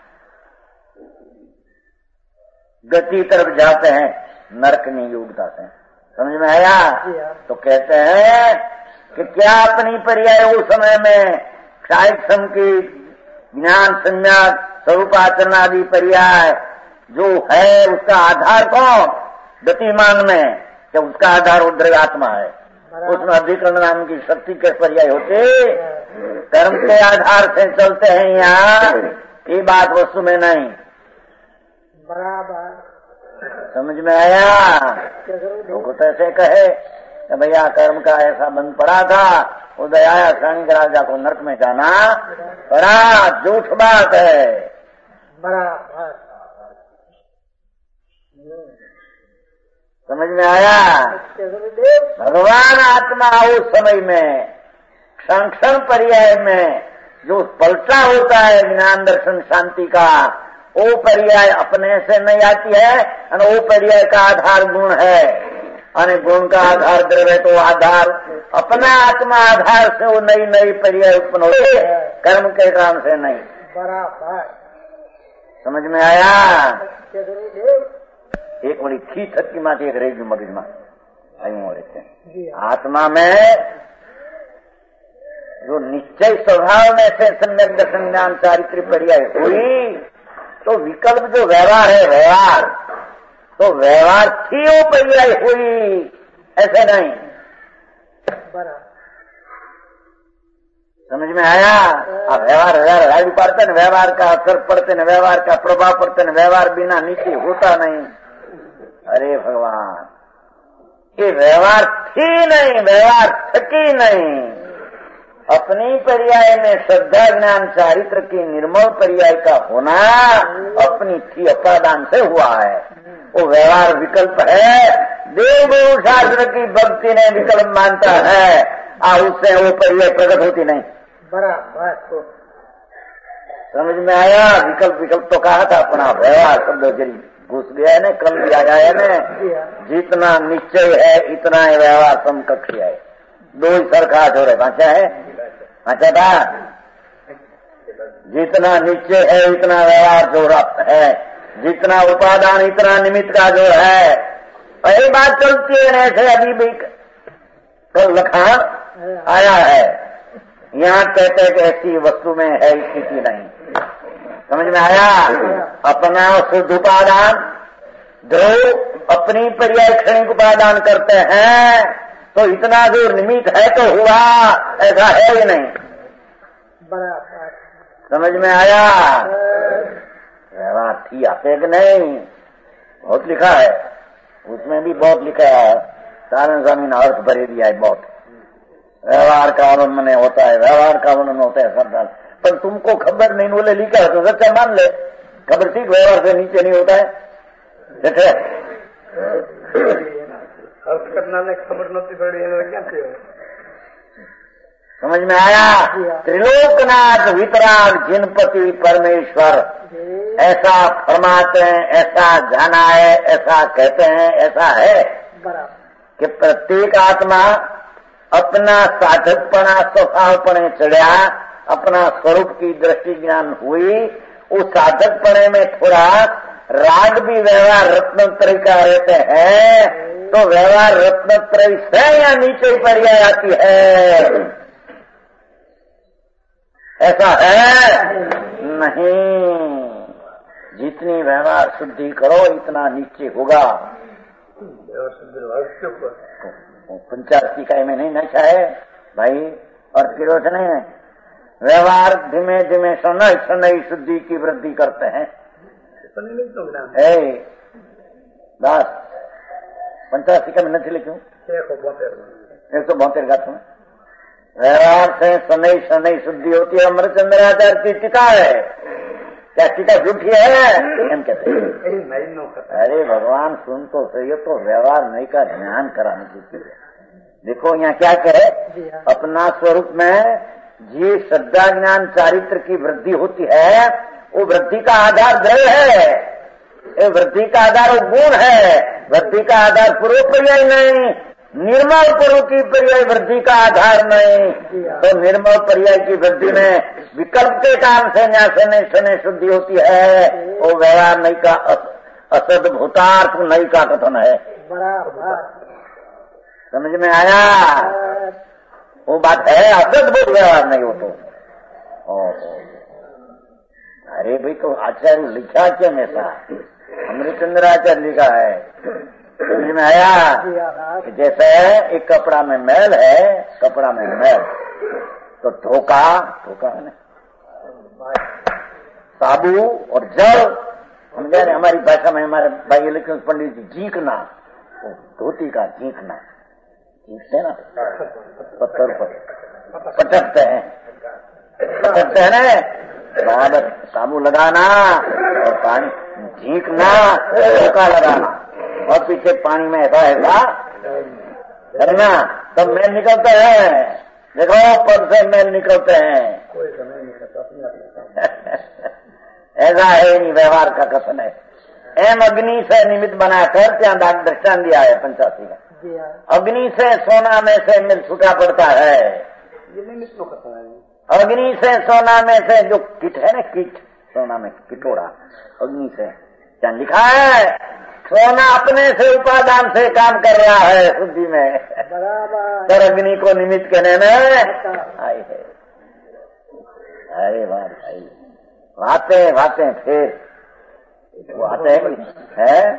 गति तरफ जाते हैं नरक नियोगता से, समझ में आया? तो कहते हैं कि क्या अपनी पर्याय उस समय में क्षायक्षम की ज्ञान संज्ञा स्वरूप आचरण आदि पर्याय जो है उसका आधार कौन? गतिमान में कि उसका आधार उद्र आत्मा है, उसमें अधिकरण नाम की शक्ति के पर्याय होते, कर्म के आधार से चलते हैं यहाँ, ये बात वस्तु में नहीं। बराबर समझ में आया? लोग तो ऐसे कहे कि भैया कर्म का ऐसा बंद पड़ा था, उदय आया सैनिक राजा को नरक में जाना बड़ा झूठ बात है। बराबर समझ में आया? भगवान आत्मा उस समय में क्षण क्षण पर्याय में जो पलटा होता है ज्ञान दर्शन शांति का, वो पर्याय अपने से नहीं आती है, और वो पर्याय का आधार गुण है, और गुण का आधार द्रव्य, तो आधार अपना आत्मा आधार से वो नई नई पर्याय उत्पन्न होती है, कर्म के कारण से नहीं। बराबर समझ में आया? एक बड़ी थी थकी माँ एक रेगी मगज माँ आत्मा में जो निश्चय स्वभाव में से सम्यक दर्शन ज्ञान चारित्र पर्याय हुई, तो विकल्प जो व्यवहार है व्यवहार, तो व्यवहार थी वो पर्याय हुई, ऐसे नहीं। समझ में आया? अब व्यवहार व्यवहार राजू पड़ते न, व्यवहार का असर पड़ते न, व्यवहार का प्रभाव पड़ते न, व्यवहार बिना नीति होता नहीं। अरे भगवान, ये व्यवहार थी नहीं, व्यवहार थकी नहीं, अपनी पर्याय में श्रद्धा ज्ञान चारित्र की निर्मल पर्याय का होना अपनी थी अपादान से हुआ है। वो व्यवहार विकल्प है, देव गुरु शास्त्र की भक्ति ने विकल्प मानता है, और उससे वो पर्याय प्रकट होती नहीं। बराबर समझ में आया? विकल्प विकल्प तो कहा था अपना व्यवहार शब्द जरिए घुस गया है ना, कल भी आया है ना, जितना निश्चय है इतना ही व्यवहार समकक्ष है। दो ही सरखा जोड़े भाषा है, अच्छा था, जितना निश्चय है इतना व्यवहार जोड़ा है, जितना उपादान इतना निमित्त का जो है। वही बात चलती है ऐसे। अभी भी तो लखान आया है, यहाँ कहते हैं कि ऐसी वस्तु में है स्थिति नहीं। समझ में आया? अपना शुद्ध उपादान ध्रुव अपनी पर्याय क्षणिक उपादान करते हैं तो इतना जो निमित्त है तो हुआ, ऐसा है ही नहीं। समझ में आया? व्यवहार थी आते कि नहीं, बहुत लिखा है, उसमें भी बहुत लिखा है। सारण स्वामी ने अर्थ भरे दिया है बहुत। व्यवहार का वर्णन होता है, व्यवहार का वर्णन होता है सरदार, पर तुमको खबर नहीं, बोले लिखा है तो सच्चा मान ले। खबर ठीक व्यवहार से नीचे नहीं होता है। देखे अर्थ करना ने खबर नती पड़ी क्या थी? समझ में आया? त्रिलोकनाथ वितराग जिनपति परमेश्वर ऐसा फरमाते हैं, ऐसा जाना है, ऐसा कहते हैं, ऐसा है कि प्रत्येक आत्मा अपना साधकपना स्वभावपणे चढ़ा, अपना स्वरूप की दृष्टि ज्ञान हुई, उस साधकपणे में थोड़ा राग भी व्यवहार रत्नत्रय का रहते हैं, तो व्यवहार रत्नत्रय से या नीचे पर्याय आती है, ऐसा है नहीं। जितनी व्यवहार शुद्धि करो इतना नीचे होगा। पंचायत इकाई में नहीं नशा है भाई, और किरोस नहीं है। व्यवहार धीमे धीमे शनै शनै शुद्धि की वृद्धि करते हैं। बस पंचायत इकाई में नहीं लिखूं एक सौ बहत्तर का तुम्हें व्यवहार से शनै शनै शुद्धि होती है। अमरचंद्राचार्य की टीका है, क्या टीका झूठी है हम कहते हैं। अरे भगवान सुन तो सही, तो व्यवहार नहीं का ध्यान कराने की चीज है। देखो यहाँ क्या कहे, अपना स्वरूप में जी श्रद्धा ज्ञान चारित्र की वृद्धि होती है, वो वृद्धि का आधार द्रव्य है, ये वृद्धि का आधार वो गुण है। वृद्धि का आधार पूर्व पर्याय नहीं, निर्मल पूर्व की पर्याय वृद्धि का आधार नहीं। तो निर्मल पर्याय की वृद्धि में विकल्प के काम से न्यासने शने शुद्धि होती है, वो व्यवहार नहीं का असद भूतार्थ नहीं का कथन है। समझ में आया? वो बात है, असद भूत व्यवहार नहीं हो तो। अरे भाई तो आचार्य लिखा क्या ऐसा, अमृतचंद्राचार्य लिखा है। समझ में आया? कि जैसे एक कपड़ा में मैल है, कपड़ा में मैल तो धोखा धोखा है ना, साबु और जल, समझा रहे हमारी भाषा में हमारे भाई लिखे पंडित जी झींकना, धोती का झींकना, झींकते ना पत्थर पर पटकते हैं, पटकते हैं ना, बराबर साबु लगाना और पानी झींकना, धोखा लगाना और पीछे पानी में ऐसा ऐसा करना, तब मैल निकलते हैं। देखो पद से मैल निकलते हैं। ऐसा है नहीं, व्यवहार का कथन है। एम अग्नि से निमित्त बनाकर त्या दाग दृष्टान दिया है पंचासी का। अग्नि से सोना में से मिल छूटा पड़ता है। अग्नि से सोना में से जो किट है ना, किट सोना में किटोरा, अग्नि से क्या लिखा है, सोना अपने से उपादान से काम कर रहा है शुद्धि में, पर अग्नि को निमित्त करने में आई है। अरे वाह भाई, बातें बातें फिर वो आते हैं है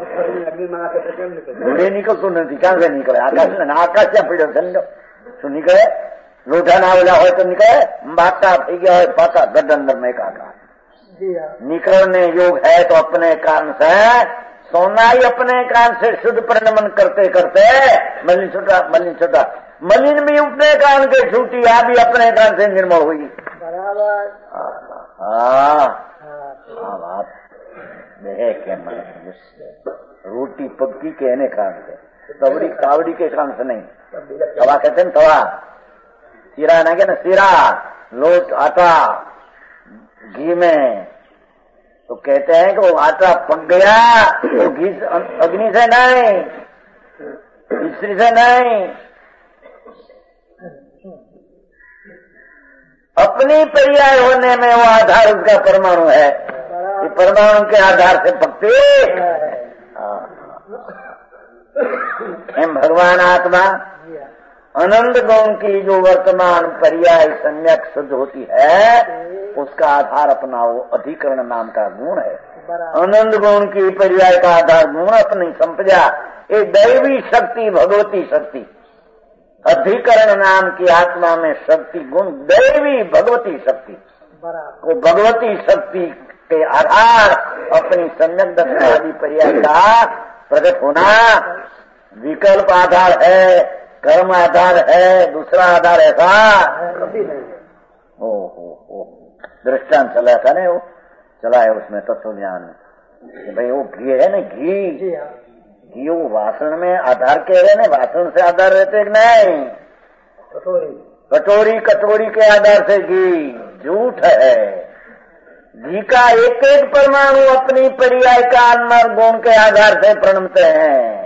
बूढ़े निकल तो नहीं, कहाँ से निकले, आकाश में आकाश क्या पड़े समझो तो निकले, लोटा ना बोला हो तो निकले, बाका थी गया है पाका गड्ढ अंदर में काका निकलने योग है। तो अपने कान से सोना ही अपने कान से शुद्ध परिणमन करते करते मलिन छुटा मलिन छुटा मलिन भी अपने कान के छूटी, आ भी अपने कान से निर्मल हुई। हाँ बात देख के मन रोटी पक्की कहने कान से, तवड़ी कावड़ी के कान से नहीं। तवा कहते हैं तवा, सिरा ना क्या ना सिरा, लोट आटा घी में तो कहते हैं कि वो आटा पक गया, वो घी अग्नि से नहीं, स्त्री से नहीं, अपनी पर्याय होने में वो आधार उसका परमाणु है। कि परमाणु के आधार से पकते हम भगवान आत्मा अनंत गुण की जो वर्तमान पर्याय सम्यक शुद्ध होती है, उसका आधार अपना वो अधिकरण नाम का गुण है। अनंत गुण की पर्याय का आधार गुण अपनी संपदा, ये दैवी शक्ति, भगवती शक्ति। अधिकरण नाम की आत्मा में शक्ति गुण दैवी भगवती शक्ति, वो भगवती शक्ति के आधार अपनी सम्यक दर्शन आदि पर्याय का प्रकट होना विकल्प आधार है, कर्म आधार है, दूसरा आधार ऐसा ओ हो हो दृष्टांत चला था ना, वो चला है उसमें तत्व ज्ञान में। भाई वो घी है ना, घी घी वो वासन में आधार के रहे ना, वासन से आधार रहते कि नहीं? कटोरी कटोरी कटोरी के आधार से घी झूठ है। घी का एक एक परमाणु अपनी पर्याय का अनमर गुण के आधार से प्रणमते हैं।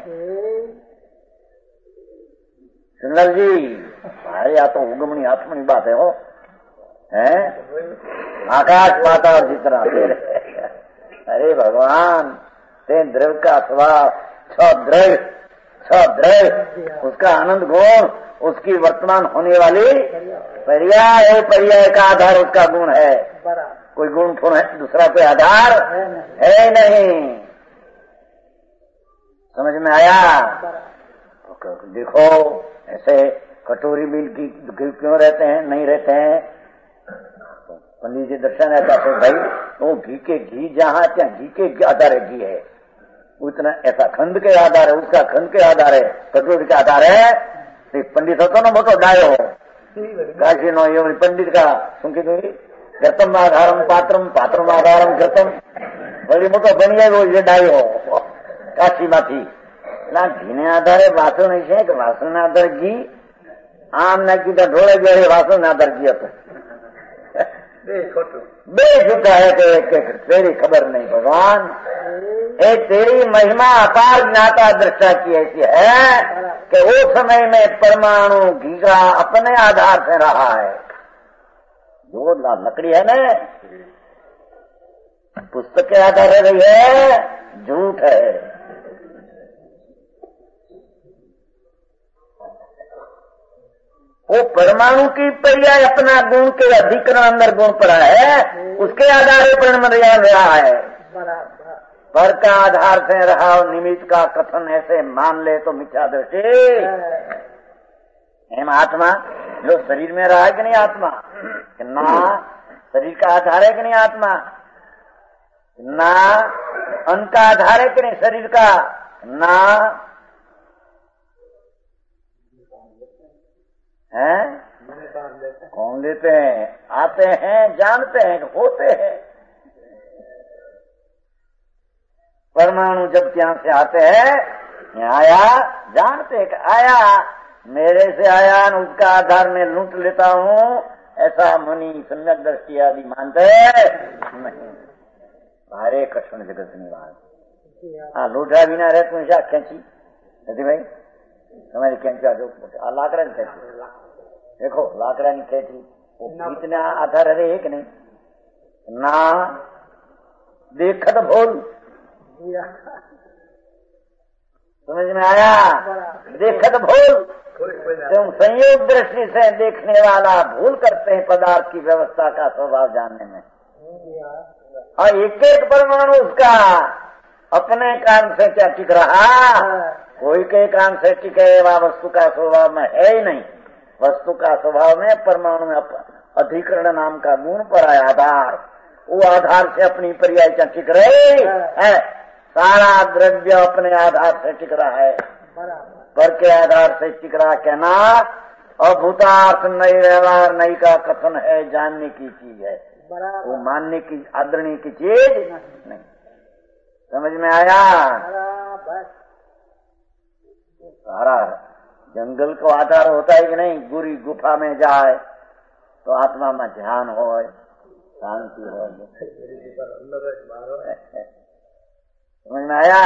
सुंदर जी, अरे या तो उगमनी आत्मनी बात है, हो हैं आकाश पाताल जितना। अरे भगवान, ते द्रव्य का स्वभाव छ द्रव्य छ द्रव्य, उसका आनंद गुण, उसकी वर्तमान होने वाली पर्याय, पर्याय का आधार उसका गुण है। कोई गुण थोड़ा है, दूसरा कोई आधार है नहीं। समझ में आया? देखो ऐसे कटोरी मिल की क्यों रहते हैं, नहीं रहते हैं? पंडित जी दर्शन रहता है भाई, वो घी के घी जहाँ क्या घी के आधार है, घी है उतना, ऐसा खंड के आधार है, उसका खंड के आधार है, कटोरी के आधार है। पंडित होता ना मोटो डायो काशी नो ये पंडित का सुनकी तो घृतम आधारम पात्रम पात्रम आधारम घृतम, वही मोटो बनी गए वो ये डायो काशी माथी ना घी ने आधारे वासो नहीं है कि वासो ने आधार घी आम ना कीधा ढोले गए वासो ने आधार घी હતો बे झूठा है कि तेरी खबर नहीं। भगवान ए तेरी महिमा अपार ज्ञाता दृष्टा की ऐसी है कि उस समय में परमाणु घी का अपने आधार से रहा है। जो लकड़ी है ना पुस्तक के आधार रही है, झूठ है। वो परमाणु की पर्याय अपना गुण के अधिकरण अंदर गुण पड़ा है, उसके आधार पर प्रणमर्याद रहा है। पर का आधार से रहा और निमित्त का कथन ऐसे मान ले तो मिथ्या दृष्टि। एम आत्मा जो शरीर में रहा है कि नहीं आत्मा, ना शरीर का आधार है कि नहीं आत्मा, ना अन्न का आधार है कि नहीं शरीर का, ना हैं कौन लेते हैं, आते हैं, जानते हैं, होते हैं। परमाणु जब ત્યાં से आते हैं, यहाँ आया, जानते हैं कि आया, मेरे से आया न उसका आधार में लूट लेता हूँ, ऐसा मुनि सम्यक दृष्टि आदि मानते नहीं। भारे कठिन जगत निवास हाँ लूटा बिना रहे तुम शा खेची नहीं भाई, તમારી ખેંચવા જો આ લાકડા ની ખેંચી, देखो लाकड़ा ની ખેંચી इतना आधार रहे एक नहीं ना देखत भूल, समझ में आया? देखत भूल, तुम संयोग दृष्टि से देखने वाला भूल करते हैं पदार्थ की व्यवस्था का स्वभाव जानने में, और एक एक परमाणु उसका अपने कारण से क्या टिक रहा, कोई के कारण से टिके वह वस्तु का स्वभाव में है ही नहीं। वस्तु का स्वभाव में परमाणु में अधिकरण नाम का गुण पर है आधार, वो आधार से अपनी पर्याय क्या टिक रहे है। सारा द्रव्य अपने आधार से टिक रहा है, पर के आधार से टिक रहा कहना अभूतार्थ नहीं व्यवहार नहीं का कथन है, जानने की चीज है, वो मानने की आदरणीय की चीज नहीं। समझ में आया? सारा जंगल को आधार होता है कि नहीं, गुरी गुफा में जाए तो आत्मा में ध्यान हो, शांति हो। समझ में आया?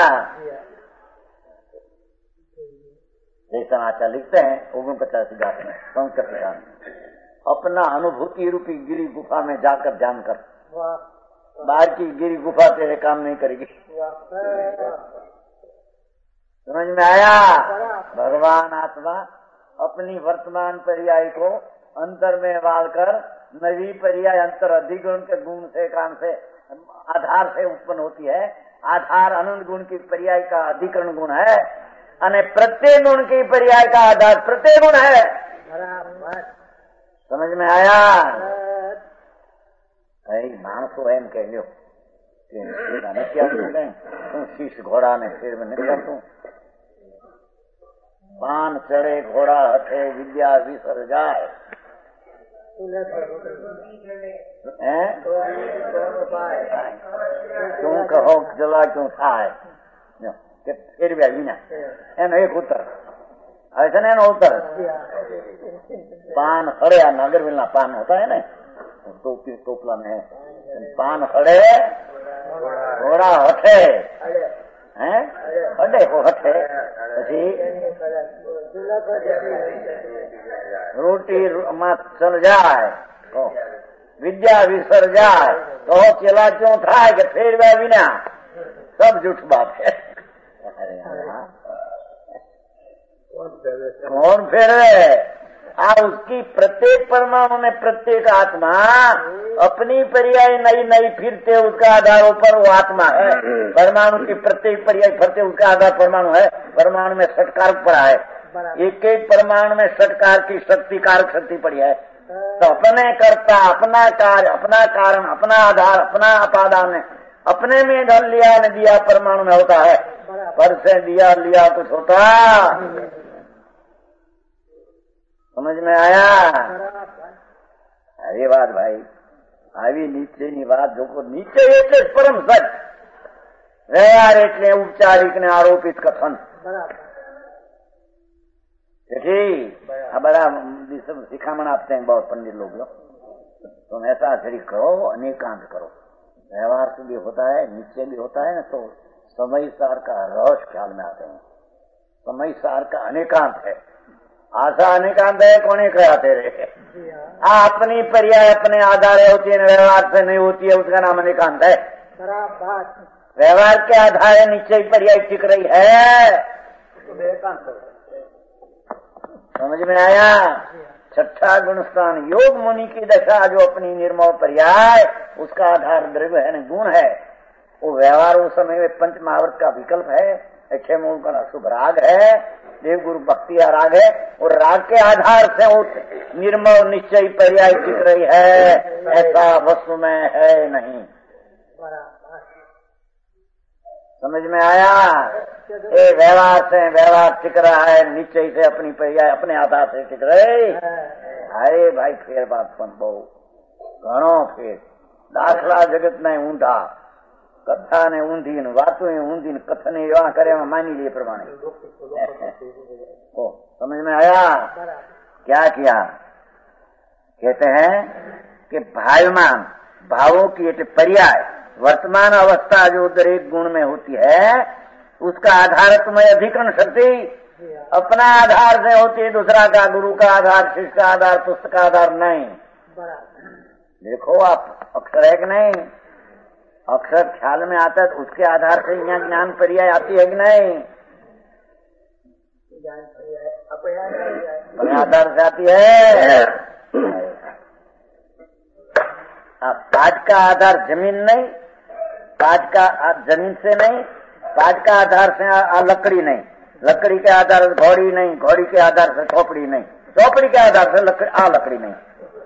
जैसा आचार्य लिखते हैं ओगन पचासी गात में संस्कृत में, अपना अनुभूति रूपी गिरी गुफा में जाकर जानकर, बाहर की गिरी गुफा तेरे काम नहीं करेगी। समझ में आया? भगवान आत्मा अपनी वर्तमान पर्याय को अंतर में डालकर नवी पर्याय अंतर अधिगुण के गुण से काम से आधार से उत्पन्न होती है। आधार अनंत गुण की पर्याय का अधिकरण गुण है, અને प्रत्येक गुण की पर्याय का आधार प्रत्येक गुण है। समझ में आया? भाई मानसो एम कह लो क्या तू शीश घोड़ा ने फिर में निकल तू पान चढ़े घोड़ा हटे विद्या विसर जाए। क्यों कहो जला क्यों थाय फिर भी ना एनो एक उत्तर ऐसा ना एनो उत्तर पान खड़े नागर विलना पान होता है ना टोपी टोपला में है पान खड़े घोड़ा हटे हैं अडे को हटे પછી रोटी मत चल जाए तो विद्या विसर जाए तो चला क्यों था कि फिर वह बिना सब झूठ बात है। अरे कौन फिर आ उसकी प्रत्येक परमाणु में प्रत्येक आत्मा अपनी पर्याय नई नई फिरते उसका आधार पर वो आत्मा है। परमाणु की प्रत्येक पर्याय फिरते उसका आधार परमाणु है। परमाणु में षटकारक पड़ा है, एक एक परमाणु में षटकार की शक्ति कारक शक्ति पड़ी है। तो अपने कर्ता अपना कार्य अपना कारण अपना आधार अपना अपादान अपने में ढल लिया न दिया परमाणु में होता है। पर से दिया लिया कुछ होता। समझ में आया? अरे बात भाई આવી નીચેની વાત જો નીચે એટલે પરમ સચ વ્યવહાર એટલે ઉપચારિક ને આરોપિત કથન आ बड़ा सिखामण आपते हैं बहुत पंडित लोग लो तुम ऐसा शरीर करो अनेकांत करो। व्यवहार से भी होता है नीचे भी होता है ना तो समय सार का रहस्य ख्याल में आते हैं। समय सार का अनेकांत है। आशा अनेकांत है कौन कहा तेरे आ अपनी पर्याय अपने आधार होती है व्यवहार से नहीं होती है उसका नाम अनेकांत है। व्यवहार के आधार नीचे ही पर्याय टिक रही है। समझ में आया? छठा गुणस्थान योग मुनि की दशा जो अपनी निर्मल पर्याय उसका आधार द्रव्य है गुण है वो व्यवहार उस समय में पंच महावर्त का विकल्प है। अच्छे मूल का शुभ राग है देव गुरु भक्ति या राग है और राग के आधार से वो निर्मल निश्चय पर्याय टिक रही है। ऐसा वस्तु में है नहीं। समझ में आया? ये व्यवहार से व्यवहार टिक रहा है निश्चय से अपनी पर्याय अपने आधार से टिक रहे। अरे भाई फेर बात पण बहु घणो फेर दाखला जगत ने ऊंधा कथा ने ऊंधी ने वातों ऊंधी ने कथन एवं करे मानी लिए प्रमाणे। ओ समझ में आया? क्या किया? कहते हैं कि भावमान भावों की एक पर्याय वर्तमान अवस्था जो दरेक गुण में होती है उसका आधारत्मय अधिकरण शक्ति अपना आधार से होती है। दूसरा का गुरु का आधार शिष्य का आधार पुस्तक का आधार नहीं। देखो आप अक्षर है कि नहीं? अक्षर ख्याल में आता है तो उसके आधार से यहाँ ज्ञान पर्याय आती है कि नहीं? अपने आधार से आती है। काज का आधार जमीन नहीं, काज का जमीन से नहीं, काज का आधार से आ लकड़ी नहीं, लकड़ी के आधार से घोड़ी नहीं, घोड़ी के आधार से चौपड़ी नहीं, चौपड़ी के आधार से लकड़ी आ लकड़ी नहीं।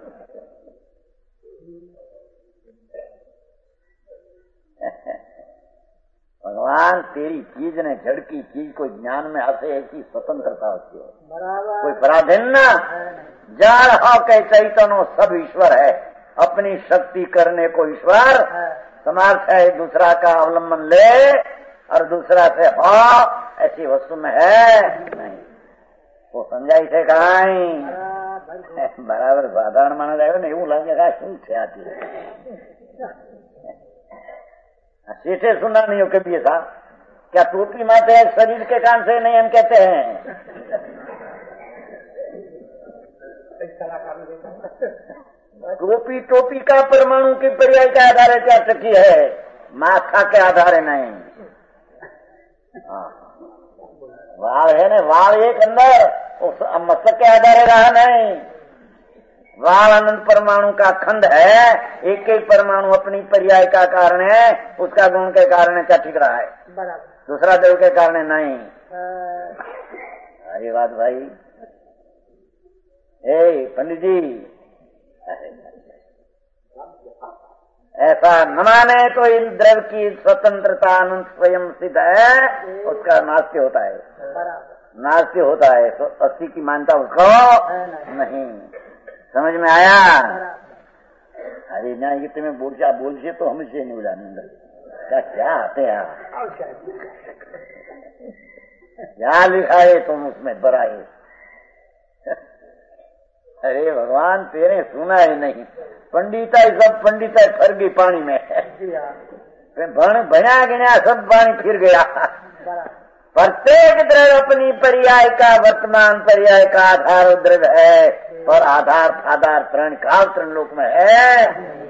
भगवान तेरी चीज ने जड़ की चीज को ज्ञान में आते ऐसी स्वतंत्रता होती है। कोई पराधीन न जाड़ हो के चैतन्य सब ईश्वर है। अपनी शक्ति करने को ईश्वर समर्थ है। दूसरा का अवलंबन ले और दूसरा से हो ऐसी वस्तु में है नहीं। वो समझाई છે કાંઈ બરાબર સાધારણ માણસ આવ્યો ને એવું લાગે કે શું છે આથી सीठे सुना नहीं हो कभी था क्या टोपी मारते हैं शरीर के कान से नहीं हम कहते हैं टोपी टोपी का परमाणु की पर्याय के आधार क्या चकी है माथा के आधार नहीं वाल है ना वाल एक अंदर उस मस्तक के आधार रहा नहीं वाल अनंत परमाणु का खंड है एक एक परमाणु अपनी पर्याय का कारण है उसका गुण के कारण क्या ठीक रहा है दूसरा देव के कारण नहीं अरे बात भाई ए पंडित जी ऐसा न माने तो इन द्रव्य की स्वतंत्रता अनंत स्वयं सिद्ध है उसका नास्ति होता है नास्ति होता है तो अस्थि की मानता उसको नहीं समझ में आया अरे ना ये तुम्हें बोल क्या बोल से तो हमसे नहीं उड़ाने अंदर क्या क्या आते हैं क्या लिखा है तुम उसमें बड़ा है अरे भगवान तेरे सुना ही नहीं पंडिता सब पंडिता फर गई पानी में भण भया गया सब पानी फिर गया प्रत्येक द्रव्य अपनी पर्याय का वर्तमान पर्याय का आधार द्रव्य है और आधार आधार प्रण काल त्रण लोक में है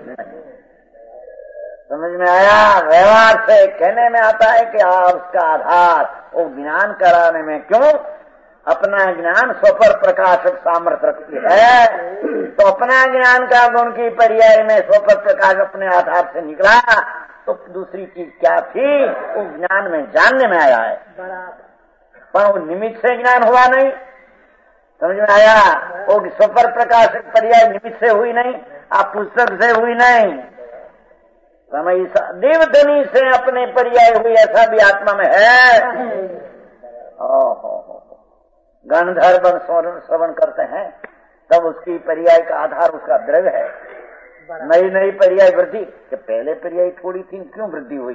समझ में आया व्यवहार से कहने में आता है कि आप उसका आधार वो ज्ञान कराने में क्यों अपना ज्ञान स्वपर प्रकाशक सामर्थ्य रखती है तो अपना ज्ञान का गुण की पर्याय में स्वपर प्रकाश अपने आधार से निकला तो दूसरी चीज क्या थी वो ज्ञान में जानने में आया है पर वो निमित्त से ज्ञान हुआ नहीं समझ में आया वो स्वपर प्रकाशक पर्याय निमित्त से हुई नहीं आप पुस्तक से हुई नहीं समय देवधनी से अपने पर्याय हुई ऐसा भी आत्मा में है ओहो गणधर श्रवण करते हैं तब उसकी पर्याय का आधार उसका द्रव्य है नई नई पर्याय वृद्धि कि पहले पर्याय थोड़ी थी क्यों वृद्धि हुई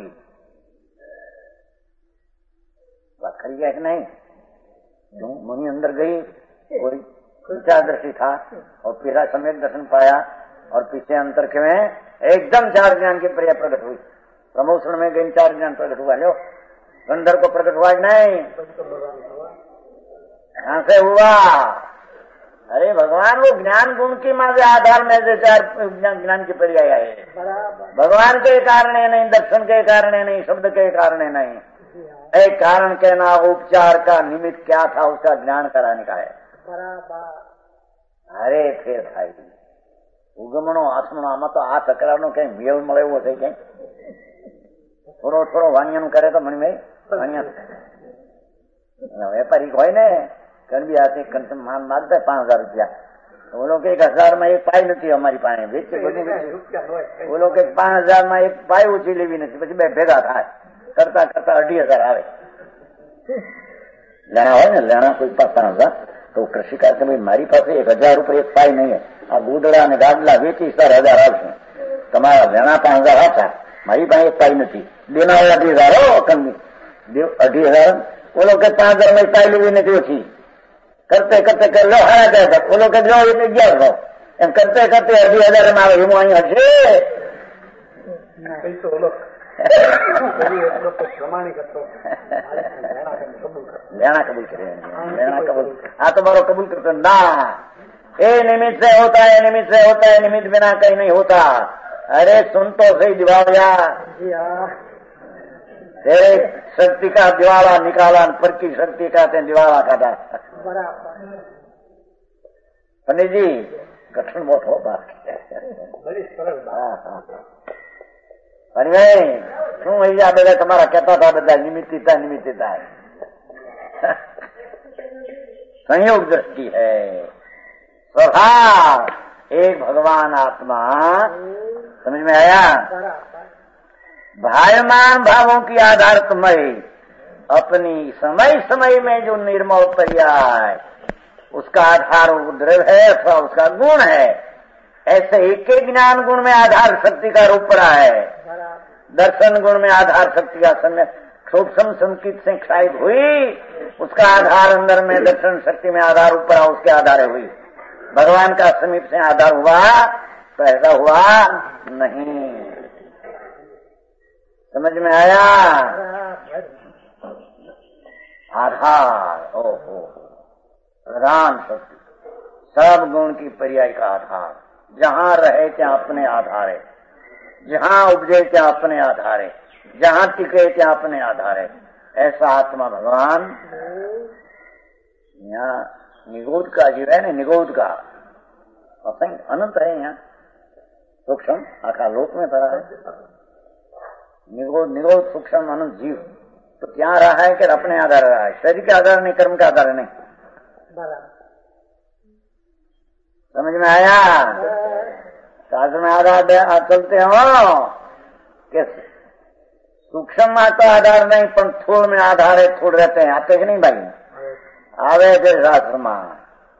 खरी है कि नहीं क्यों मुनि अंदर गई कोई दृष्टि था और पीरा सम्यक दर्शन पाया और पीछे अंतर के में एकदम चार ज्ञान की पर्याय प्रकट हुई प्रमोशन में गई चार ज्ञान प्रकट हुआ लो गंधर को प्रकट हुआ नहीं कहां से हुआ अरे भगवान वो ज्ञान गुण की माजे आधार में से चार ज्ञान की पर्याय आए भगवान के कारण है नहीं दर्शन के कारण है नहीं शब्द के कारण है नहीं एक कारण कहना उपचार का निमित्त क्या था उसका ज्ञान कराने का है अरे फिर भाई उगमणो आसमणो आमा तो आ तकरारनो कई मेल मळे एवो छे कई थोड़ो थोड़ो वाणियानु करे तो मणी में वाणिया वेपारी होय ने कणबी हाथे कंटम मान मार दे पांच हजार रुपया वो लोग एक हजार में एक पाई नहीं हमारी पाए वेचे બધું वो लोग पांच हजार में एक पाई ऊंची लेवी नहीं પછી બે ભેગા થાય करता करता अढ़ी हजार आवे लेना हो ने लेना कोई पांच हजार तो कृषि कार्य में मारी पास एक हजार रूपये एक पाई नहीं है आ गुदड़ा ने गाडला वेची सर हजार आवशे तमारा लेना पांच हजार आछा मारी पास एक पाई नहीं देना अढ़ी हजार हो कमी अढ़ी हजार वो लोग पांच हजार में पाई लेवी नहीं ओછી करते करते कर लो हारा कहता वो लोग लो એટલે અગિયાર સો એમ કરते करते અઢી हजार में આવે હું અહીં હશે लेना कबूल करे लेना कबूल हाँ तुम्हारो कबूल करते ना ये निमित्त से होता है निमित्त से होता है निमित्त बिना कहीं नहीं होता अरे सुन तो सही दिवालिया तेरे शक्ति का दिवाला निकाला पर की शक्ति का ते दिवाला काटा पंडित जी कठिन बहुत हो बात अरे भाई शू अहिया બધા તમારા કહેતા હતા બધા નિમિત્તતા નિમિત્તતા संयोग दृष्टि है स्वभाव एक भगवान आत्मा समझ में आया भायमान भावों की आधारतमय अपनी समय समय में जो निर्मल पर्याय उसका आधार द्रव्य है अथवा उसका गुण है ऐसे एक एक ज्ञान गुण में आधार शक्ति का रूप रहा है दर्शन गुण में आधार शक्ति का समय सूक्ष्म संकित से क्षायित हुई, उसका आधार अंदर में दर्शन शक्ति में आधार ऊपर आ, उसके आधार हुई। भगवान का समीप से आधार हुआ तो ऐसा हुआ नहीं। समझ में आया? आधार, ओहो, प्रधान शक्ति, सब गुण की पर्याय का आधार। जहाँ रहे क्या अपने आधार है, जहाँ उपजे क्या अपने आधार है, जहाँ टिके क्या अपने आधार है। ऐसा आत्मा भगवान यहाँ निगोद का जीव है ना, निगोद का अनंत है। यहाँ सूक्ष्म आखा लोक में पड़ा है। निगोद निगोद सूक्ष्म अनंत जीव तो क्या रहा है कि अपने आधार रहा है, शरीर के आधार नहीं, कर्म के आधार नहीं। समझ में आया? शास्त्र में आधार चलते हो कि सूक्ष्म में तो आधार नहीं, पर थोड़ में आधार है, थोड़ रहते हैं। आते कि नहीं भाई? आवे थे शास्त्र में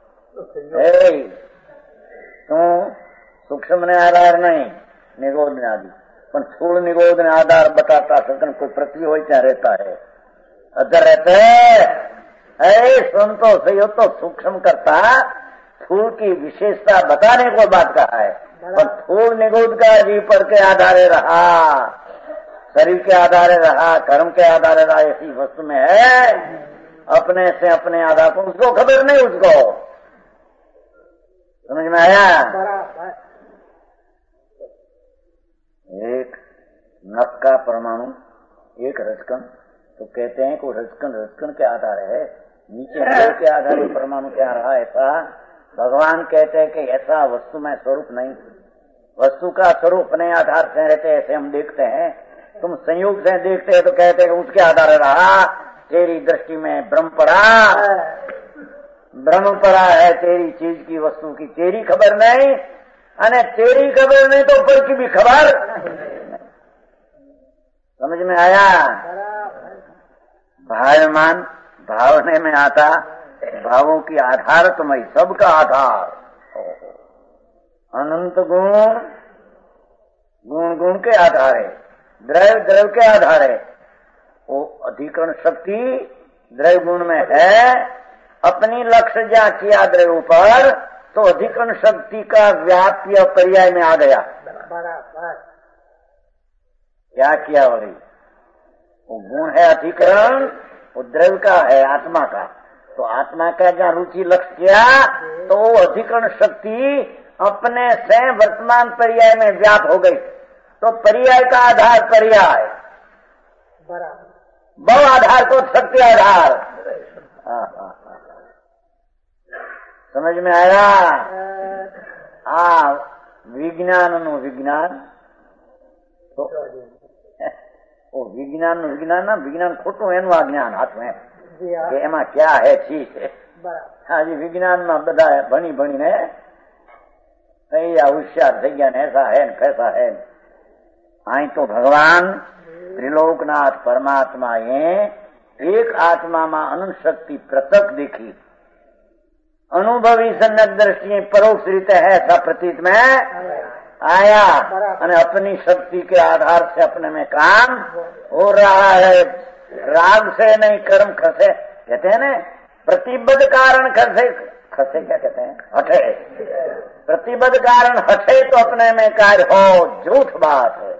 तू सूक्ष्म ने आधार नहीं, निगोद ने आदि, पर थोड़ निगोद ने आधार बताता सकन कोई पृथ्वी हो क्या रहता है, अदर रहते है। सुन तो सही हो तो सूक्ष्म करता थूल की विशेषता बताने को बात कहा है, पर थूल निगोद का जीव पर के आधारे रहा, शरीर के आधारे रहा, कर्म के आधारे रहा। ऐसी वस्तु में है अपने से अपने आधार को, उसको खबर नहीं। उसको समझ में आया? एक नख का परमाणु, एक रजकण, तो कहते हैं कि रजकण रजकण के आधार है, नीचे के आधार पर परमाणु क्या रहा। ऐसा भगवान कहते हैं कि ऐसा वस्तु में स्वरूप नहीं, वस्तु का स्वरूप अपने आधार से रहते। ऐसे हम देखते हैं, तुम संयोग से देखते हैं तो कहते हैं कि उसके आधार रहा। तेरी दृष्टि में भ्रम पड़ा, भ्रम पड़ा है तेरी चीज की, वस्तु की तेरी खबर नहीं, अने तेरी खबर नहीं तो ऊपर की भी खबर। समझ में आया? भावमान भावने में आता, भावों की आधार तुम्हारी, सबका आधार अनंत गुण, गुण गुण के आधार है, द्रव्य द्रव्य के आधार है। वो अधिकरण शक्ति द्रव्य गुण में है, अपनी लक्ष्य जा किया द्रव्य पर तो अधिकरण शक्ति का व्याप्य पर्याय में आ गया। क्या किया बोली? वो गुण है अधिकरण, वो द्रव्य का है आत्मा का, तो आत्मा का जहाँ रुचि लक्ष्य किया तो वो अधिकरण शक्ति अपने से वर्तमान पर्याय में व्याप हो गई। तो पर्याय का आधार पर्याय, बहु आधार को शक्ति आधार। हाँ हाँ समझ में आया? आ विज्ञान नु विज्ञान तो ओ विज्ञान नु विज्ञान ना विज्ञान खोटू एनु आ ज्ञान हाथ में कि एमा क्या है चीज है। हाँ जी, विज्ञान में बधा भणी भणी ने होशियार થઈ ગયા ને ऐसा है कैसा है। आई तो भगवान त्रिलोकनाथ परमात्मा ये एक आत्मा में अनंत शक्ति प्रत्यक्ष देखी, अनुभवी सम्यक दृष्टि परोक्ष रीते है ऐसा प्रतीत में आया, और अपनी शक्ति के आधार से अपने में काम हो रहा है। राग से नहीं कर्म खसे, कहते हैं ना प्रतिबद्ध कारण खसे, खसे क्या कहते हैं? हटे। प्रतिबद्ध कारण हटे तो अपने में कार्य हो, झूठ बात है।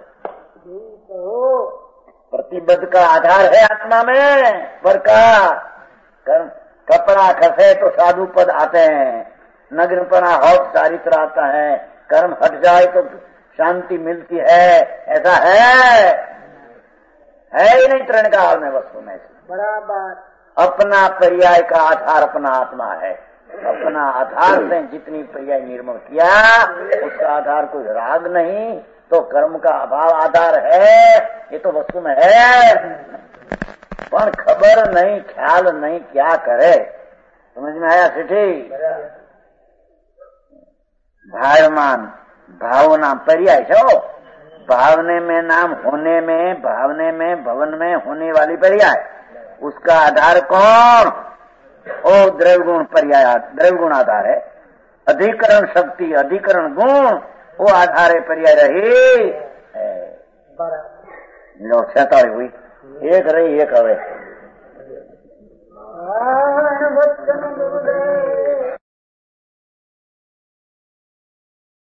प्रतिबद्ध का आधार है आत्मा में पर का कर्म। कपड़ा खसे तो साधु पद आते हैं, नग्नपना हो चारित्र आता है, कर्म हट जाए तो शांति मिलती है। ऐसा है है ही नहीं तरण काल में वस्तु में बराबर। अपना पर्याय का आधार अपना आत्मा है, अपना आधार से जितनी पर्याय निर्मल किया उसका आधार कोई राग नहीं, तो कर्म का अभाव आधार है। ये तो वस्तु में है पर खबर नहीं, ख्याल नहीं, क्या करे। समझ में आया सेठी? भावमान भावना पर्याय छो, भावने में नाम, होने में, भावने में, भवन में होने वाली पर्याय, उसका आधार कौन? ओ द्रव्य गुण पर्याय, द्रव्य गुण आधार है। अधिकरण शक्ति, अधिकरण गुण वो आधार है पर्याय रही। छताली हुई एक रही एक हवे।